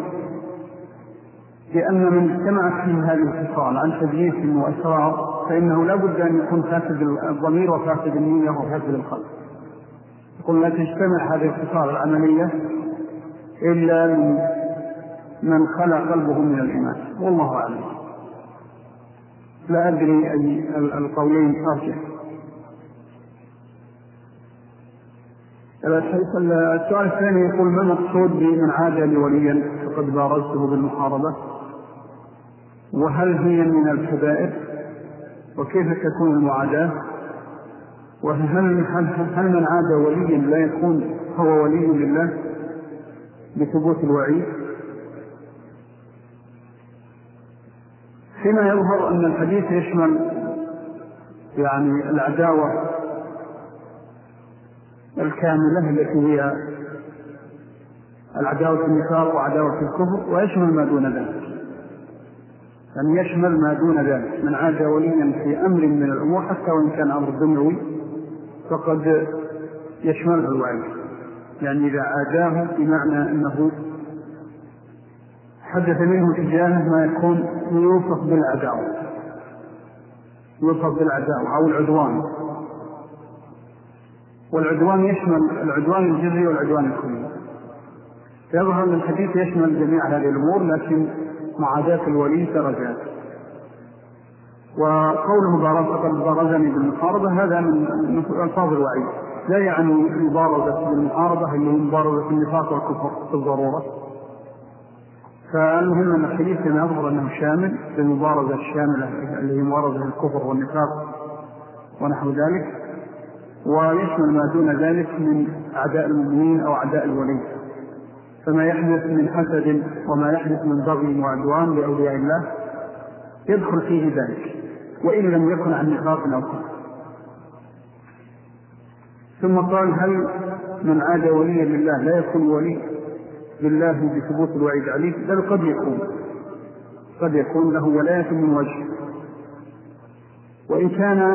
لأن من اجتمعت فيه هذه الخصال عن تدليس وإسرار فإنه لا بد أن يكون فاسد الضمير وفاسد النية وفاسد القلب. يقول لا تجتمع هذه الخصال العملية إلا من خلى قلبه من الإيمان، والله أعلم. لا أدري أي القولين أرجح. السؤال الثاني يقول: ما المقصود بمن عاد لي وليا فقد بارزته بالمحاربة؟ وهل هي من الكبائر؟ وكيف تكون المعاداة؟ وهل هل من عاد وليا لا يكون هو ولي لله بثبوت الوعيد؟ فيما يظهر أن الحديث يشمل يعني العداوة الكاملة التي هي العداوة النفاق وعداوة الكفر، ويشمل ما دون ذلك، يعني يشمل ما دون ذلك. من عاد وليا في أمر من الأمور حتى وإن كان أمر دنيوي فقد يشمله الوعيد، يعني إذا عاداه بمعنى أنه حدث منه تجاهه ما يكون يوصف بالعداوة يوصف بالعداوة أو العدوان. والعدوان يشمل العدوان الجزئي والعدوان الكلي. يظهر أن الحديث يشمل جميع هذه الأمور، لكن معاداة الولي درجات. وقوله فقد بارزني بالمحاربة هذا من ألفاظ الوعيد، لا يعني المبارزة بالمحاربة اللي هي مبارزة النفاق والكفر بالضرورة. فالمهم أن الحديث كما يظهر أنه شامل للمبارزة الشاملة اللي هي مبارزة الكفر والنفاق ونحو ذلك، ويشمل ما دون ذلك من أعداء المؤمنين أو أعداء الولي. فما يحدث من حسد وما يحدث من بغي وعدوان لأولياء الله يدخل فيه ذلك، وإن لم يكن عن نفاق أو كفر. ثم قال: هل من عاد وليا لله لا يكون ولي لله بثبوت الوعيد عليه؟ بل قد يكون قد يكون له ولاية من وجه، وإن كان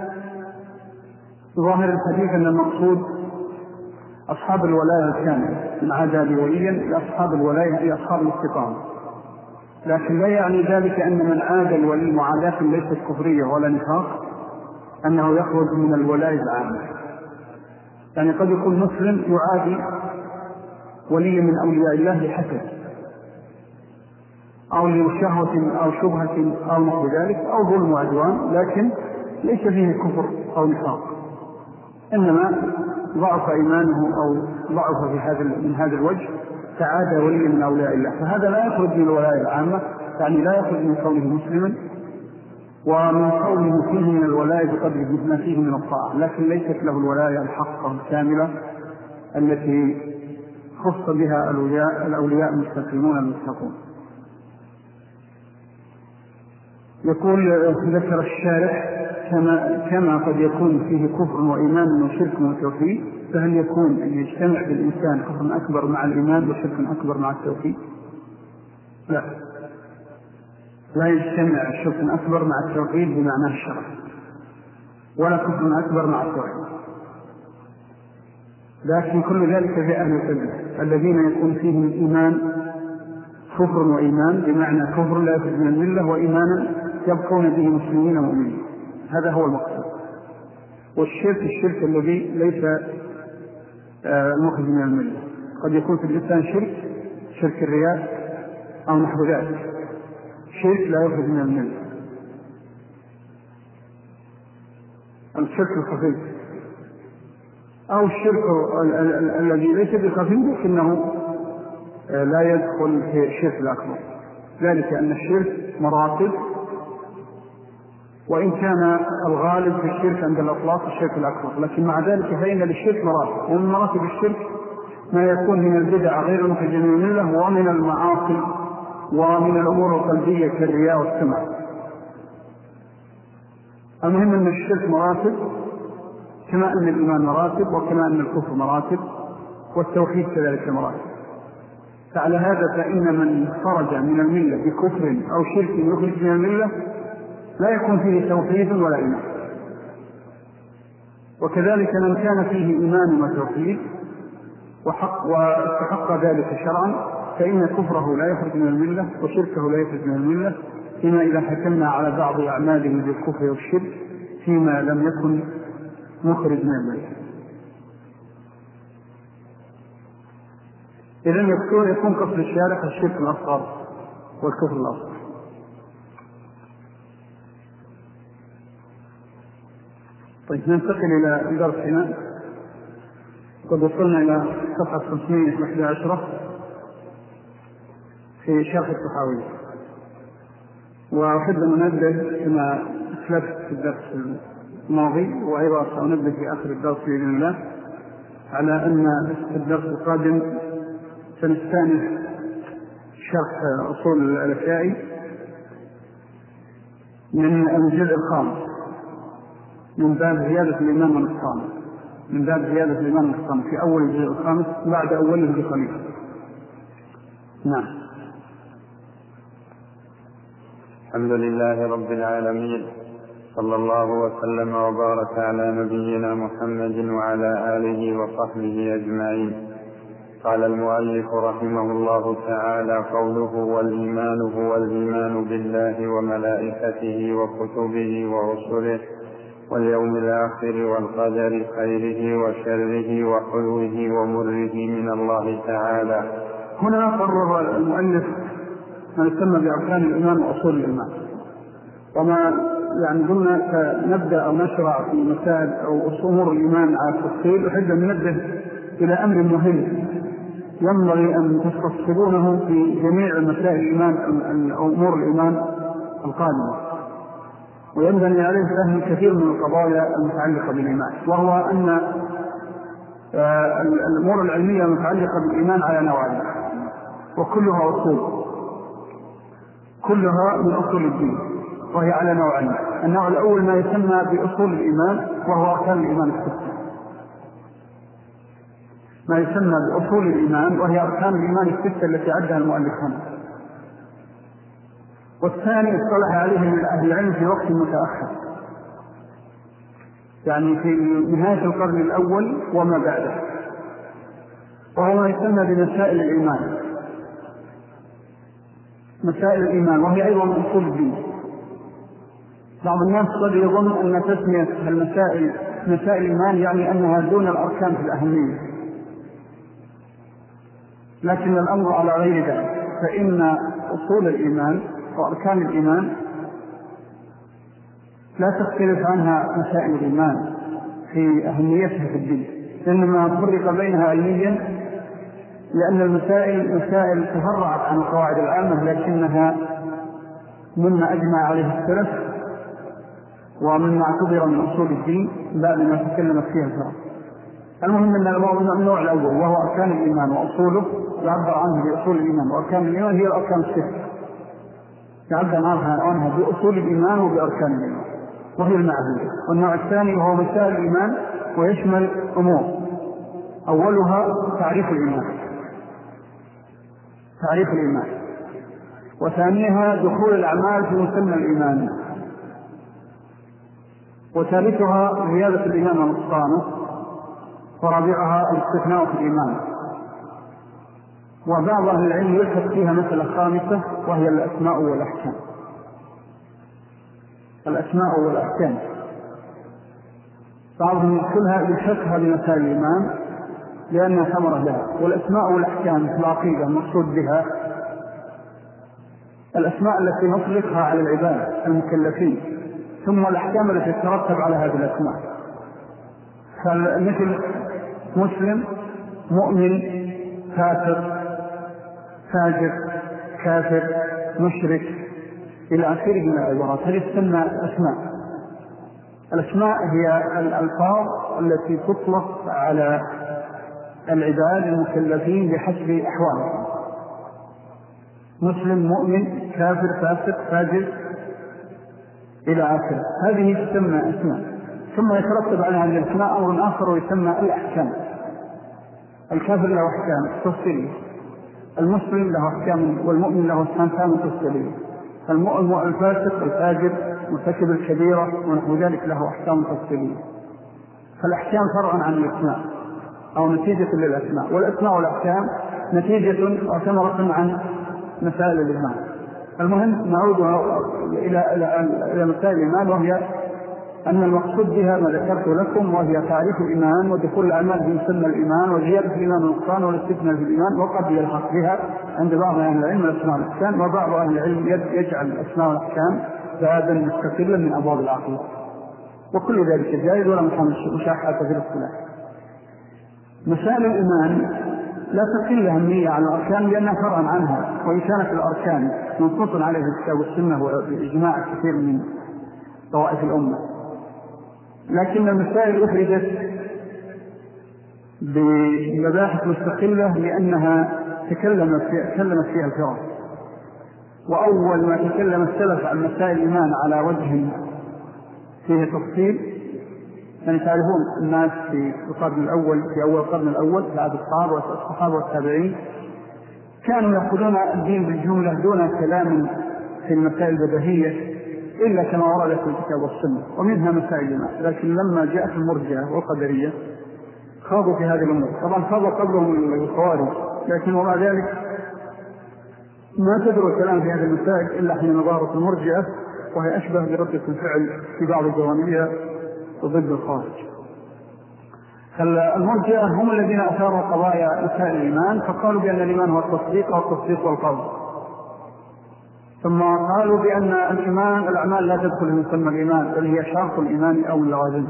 ظاهر الحديث أن المقصود أصحاب الولاية الكاملة، من عاد وليا لأصحاب الولاية هي أصحاب الاستقامة، لكن لا يعني ذلك أن من عاد الولي معاداة ليست كفرية ولا نفاق أنه يخرج من الولاية العامة. يعني قد يكون مسلم يعادي ولي من أولياء الله لحسد أو لشهوة أو شبهة أو نحو ذلك أو ظلم وعدوان، لكن ليس فيه كفر أو نفاق، إنما ضعف إيمانه أو ضعف في هذا من هذا الوجه فعاد ولي من أولياء الله، فهذا لا يخرج من الولاية العامة، يعني لا يخرج من كونه مسلما ومن كونه فيه من الولاية بقدر ما فيه من الطاعة، لكن ليست له الولاية الحقة الكاملة التي خص بها الأولياء الأولياء المستقيمون المتقون. يقول: ذكر الشارح كما, كما قد يكون فيه كفر وإيمان وشرك وتوحيد، فهل يكون أن يجتمع بالإنسان كفر أكبر مع الإيمان وشرك أكبر مع التوحيد؟ لا، لا يجتمع شرك أكبر مع التوحيد بمعنى الشرع، ولا كفر أكبر مع التوحيد، لكن كل ذلك في أهل القبلة الذين يكون فيهم إيمان كفر وإيمان، بمعنى كفر لا يخرج من الملة وإيمانا يبقون به مسلمين ومؤمنين، هذا هو المقصود. والشرك الشرك الذي ليس مخرج من الملة، قد يكون في الإنسان شرك شرك الرياء أو نحو ذلك، شرك لا يخرج من الملة. الشرك الخفي أو الشرك الذي ليس بخفي لكنه لا يدخل في الشرك الأكبر، ذلك أن الشرك مراتب، وإن كان الغالب في الشرك عند الأطلاق الشرك الأكبر، لكن مع ذلك فإن للشرك مراتب، ومن مراتب الشرك ما يكون من البدع غير المخرج من الملة، ومن المعاصي ومن الأمور القلبية كالرياء والسمع. المهم أن الشرك مراتب كما أن الإيمان مراتب، وكما أن الكفر مراتب، والتوحيد كذلك مراتب. فعلى هذا فإن من خرج من الملة بكفر أو شرك يخرج من الملة لا يكون فيه توحيد ولا إيمان، وكذلك من كان فيه إيمان وتوحيد وحق واستحق ذلك شرعا فإن كفره لا يخرج من الملة وشركه لا يخرج من الملة، فيما إذا حكمنا على بعض أعماله بالكفر والشرك فيما لم يكن مخرج من الملة. إذن يكون قصد الشارع الشرك الأصغر والكفر الأصغر. طيب ننتقل إلى درسنا. قد وصلنا إلى صفحة خمسمائة وإحدى عشر في شرح الطحاوي، وأحب أن أنبه كما أسلفت في الدرس الماضي وأيضا سأنبه في آخر الدرس بإذن الله على أن في الدرس القادم سنستأنف شرح أصول الأشياء من الجزء الخامس من باب زيادة الإيمان والنقصان، من باب زيادة الإيمان والنقصان في أول الجزء الخامس بعد أوله بقليل. نعم. الحمد لله رب العالمين، صلى الله وسلم وبارك على نبينا محمد وعلى آله وصحبه أجمعين. قال المؤلف رحمه الله تعالى: قوله والإيمان هو الإيمان بالله وملائكته وكتبه ورسله واليوم الآخر والقدر خيره وشره وحلوه ومره من الله تعالى. هنا قرر المؤلف ما يسمى بأركان الإيمان وأصول الإيمان، وما يعني قلنا نبدأ أو نشرع في مسائل أو أمور الإيمان على التفصيل. أحب أن ننبه إلى أمر مهم ينبغي أن تستصحبونه في جميع مسائل الإيمان أو أمور الإيمان القادمة، وينبني عليه فهم كثير من القضايا المتعلقة بالإيمان، وهو أن الأمور العلمية المتعلقة بالإيمان على نوعين وكلها أصول، كلها من أصول الدين، وهي على نوعين. النوع الأول ما يسمى بأصول الإيمان وهو أركان الإيمان الستة، ما يسمى بأصول الإيمان وهي أركان الإيمان الستة التي عدها المؤلف هنا. والثاني اصطلح عليه أهل العلم في وقت متأخر، يعني في نهاية القرن الأول وما بعده، وهو ما يسمى بمسائل الإيمان، مسائل الإيمان، وهي أيضا من أصول الدين. بعض الناس قد يظن أن تسمية المسائل مسائل الإيمان يعني أنها دون الأركان في الأهمية، لكن الأمر على غير ذلك، فإن أصول الإيمان وأركان الإيمان لا تختلف عنها مسائل الإيمان في أهميتها في الدين، إنما فرق بينها علميا لأن المسائل مسائل تفرعت عن القواعد العامة، لكنها مما أجمع عليه السلف ومما اعتبر من أصول الدين بعد ما تكلمت فيها الفرق. المهم أن النوع الأول وهو أركان الإيمان وأصوله يعبر عنه بأصول الإيمان، وأركان الإيمان هي الأركان الستة يعبر عنها بأصول الإيمان وبأركان الإيمان وهي المعبودة. والنوع الثاني وهو مسائل الإيمان ويشمل أمور، أولها تعريف الإيمان تعريف الإيمان وثانيها دخول الأعمال في مسمى الإيمان، وثالثها زيادة الإيمان ونقصانه، ورابعها الاستثناء في الإيمان. وبعض أهل العلم يلحق فيها مسألة خامسة وهي الأسماء والأحكام. الأسماء والأحكام بعضهم يدخلها يلحقها بمسائل الإيمان لأنها ثمرة لها. والأسماء والأحكام في العقيدة المقصود بها الأسماء التي نطلقها على العباد المكلفين، ثم الأحكام التي تترتب على هذه الأسماء، فمثل مسلم، مؤمن، كافر، فاجر، كافر، مشرك إلى آخره من العبارات. هذه تسمى أسماء. الأسماء هي الألفاظ التي تطلق على العباد المكلفين بحسب أحوالهم، مسلم، مؤمن، كافر، فاسق، فاجر إلى آخره. هذه تسمى أسماء. ثم يترتب على هذه الأسماء أمر آخر ويسمى الأحكام. الكافر له أحكام تفصيلية، المسلم له أحكام، والمؤمن له أحكام تفصيلية، المؤمن الفاسق الفاجر مرتكب الكبيرة ونحو ذلك له أحكام تفصيلية. فالأحكام فرعا عن الأسماء أو نتيجة للأسماء، والأسماء والأحكام نتيجة وثمرة عن مسائل الإيمان. المهم نعود إلى إلى مسائل الإيمان، وهي أن المقصود بها ما ذكرت لكم، وهي تعريف الإيمان ودخول الأعمال في مسمى الإيمان وزيادة الإيمان والنقصان والاستثناء في الإيمان. وقد يلحق بها عند بعض أهل العلم الأسماء والأحكام، وبعض أهل العلم يجعل الأسماء والأحكام بابا مستقلا من أبواب العقيدة. وكل ذلك جائز ولا مشاحة في الاصطلاح. مسائل الإيمان لا تقل أهمية على الأركان لأنها فرعا عنها، وإن كانت الأركان منصوص عليها الكتاب والسنة وإجماع كثير من طوائف الأمة، لكن المسائل أفردت بمباحث مستقلة لأنها تكلمت فيها, تكلمت فيها الفرق. وأول ما تكلم السلف عن مسائل الإيمان على وجه فيه تفصيل، يعني تعرفون الناس في القرن الأول في أول القرن الأول في عهد الصحابة والصحابة والتابعين كانوا يأخذون الدين بالجملة دون كلام في المسائل البديهية إلا كما ورد في الكتاب والسنة، ومنها مسائل الإيمان. لكن لما جاءت المرجئة والقدرية خاضوا في هذه الأمور. طبعا خاضوا قبلهم الخوارج، لكن ومع ذلك ما تدروا الكلام في هذه المسائل إلا حين ظهرت المرجئة، وهي أشبه بردة الفعل في بعض الجوانبها ضد الخارج. فالمرجئة هم الذين أثاروا قضايا مسائل الإيمان، فقالوا بأن الإيمان هو التصديق والتصديق والقول، ثم قالوا بأن الإيمان الأعمال لا تدخل من ثم الإيمان بل هي شرط الإيمان أو اللوازم،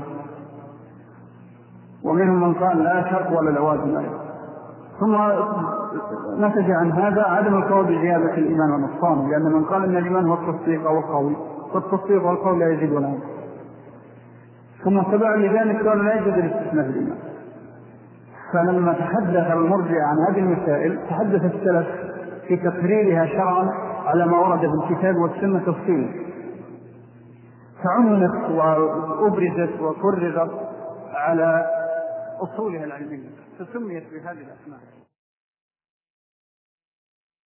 ومنهم من قال لا شرط ولا لوازم أيضا. ثم نتج عن هذا عدم القول بزيادة الإيمان ونقصانه، لأن من قال أن الإيمان هو التصديق أو القول، والتصديق والقول لا يزيد ولا ينقص. ثم تبع لذلك قالوا لا يجوز الاستثناء في الإيمان. فلما تحدث المرجئة عن هذه المسائل تحدث السلف في تقريرها شرعا على ما ورد في الكتاب والسنة تفصيلا، فعملت وأبرزت وكررت على أصولها العلمية، فسميت بهذه الأسماء.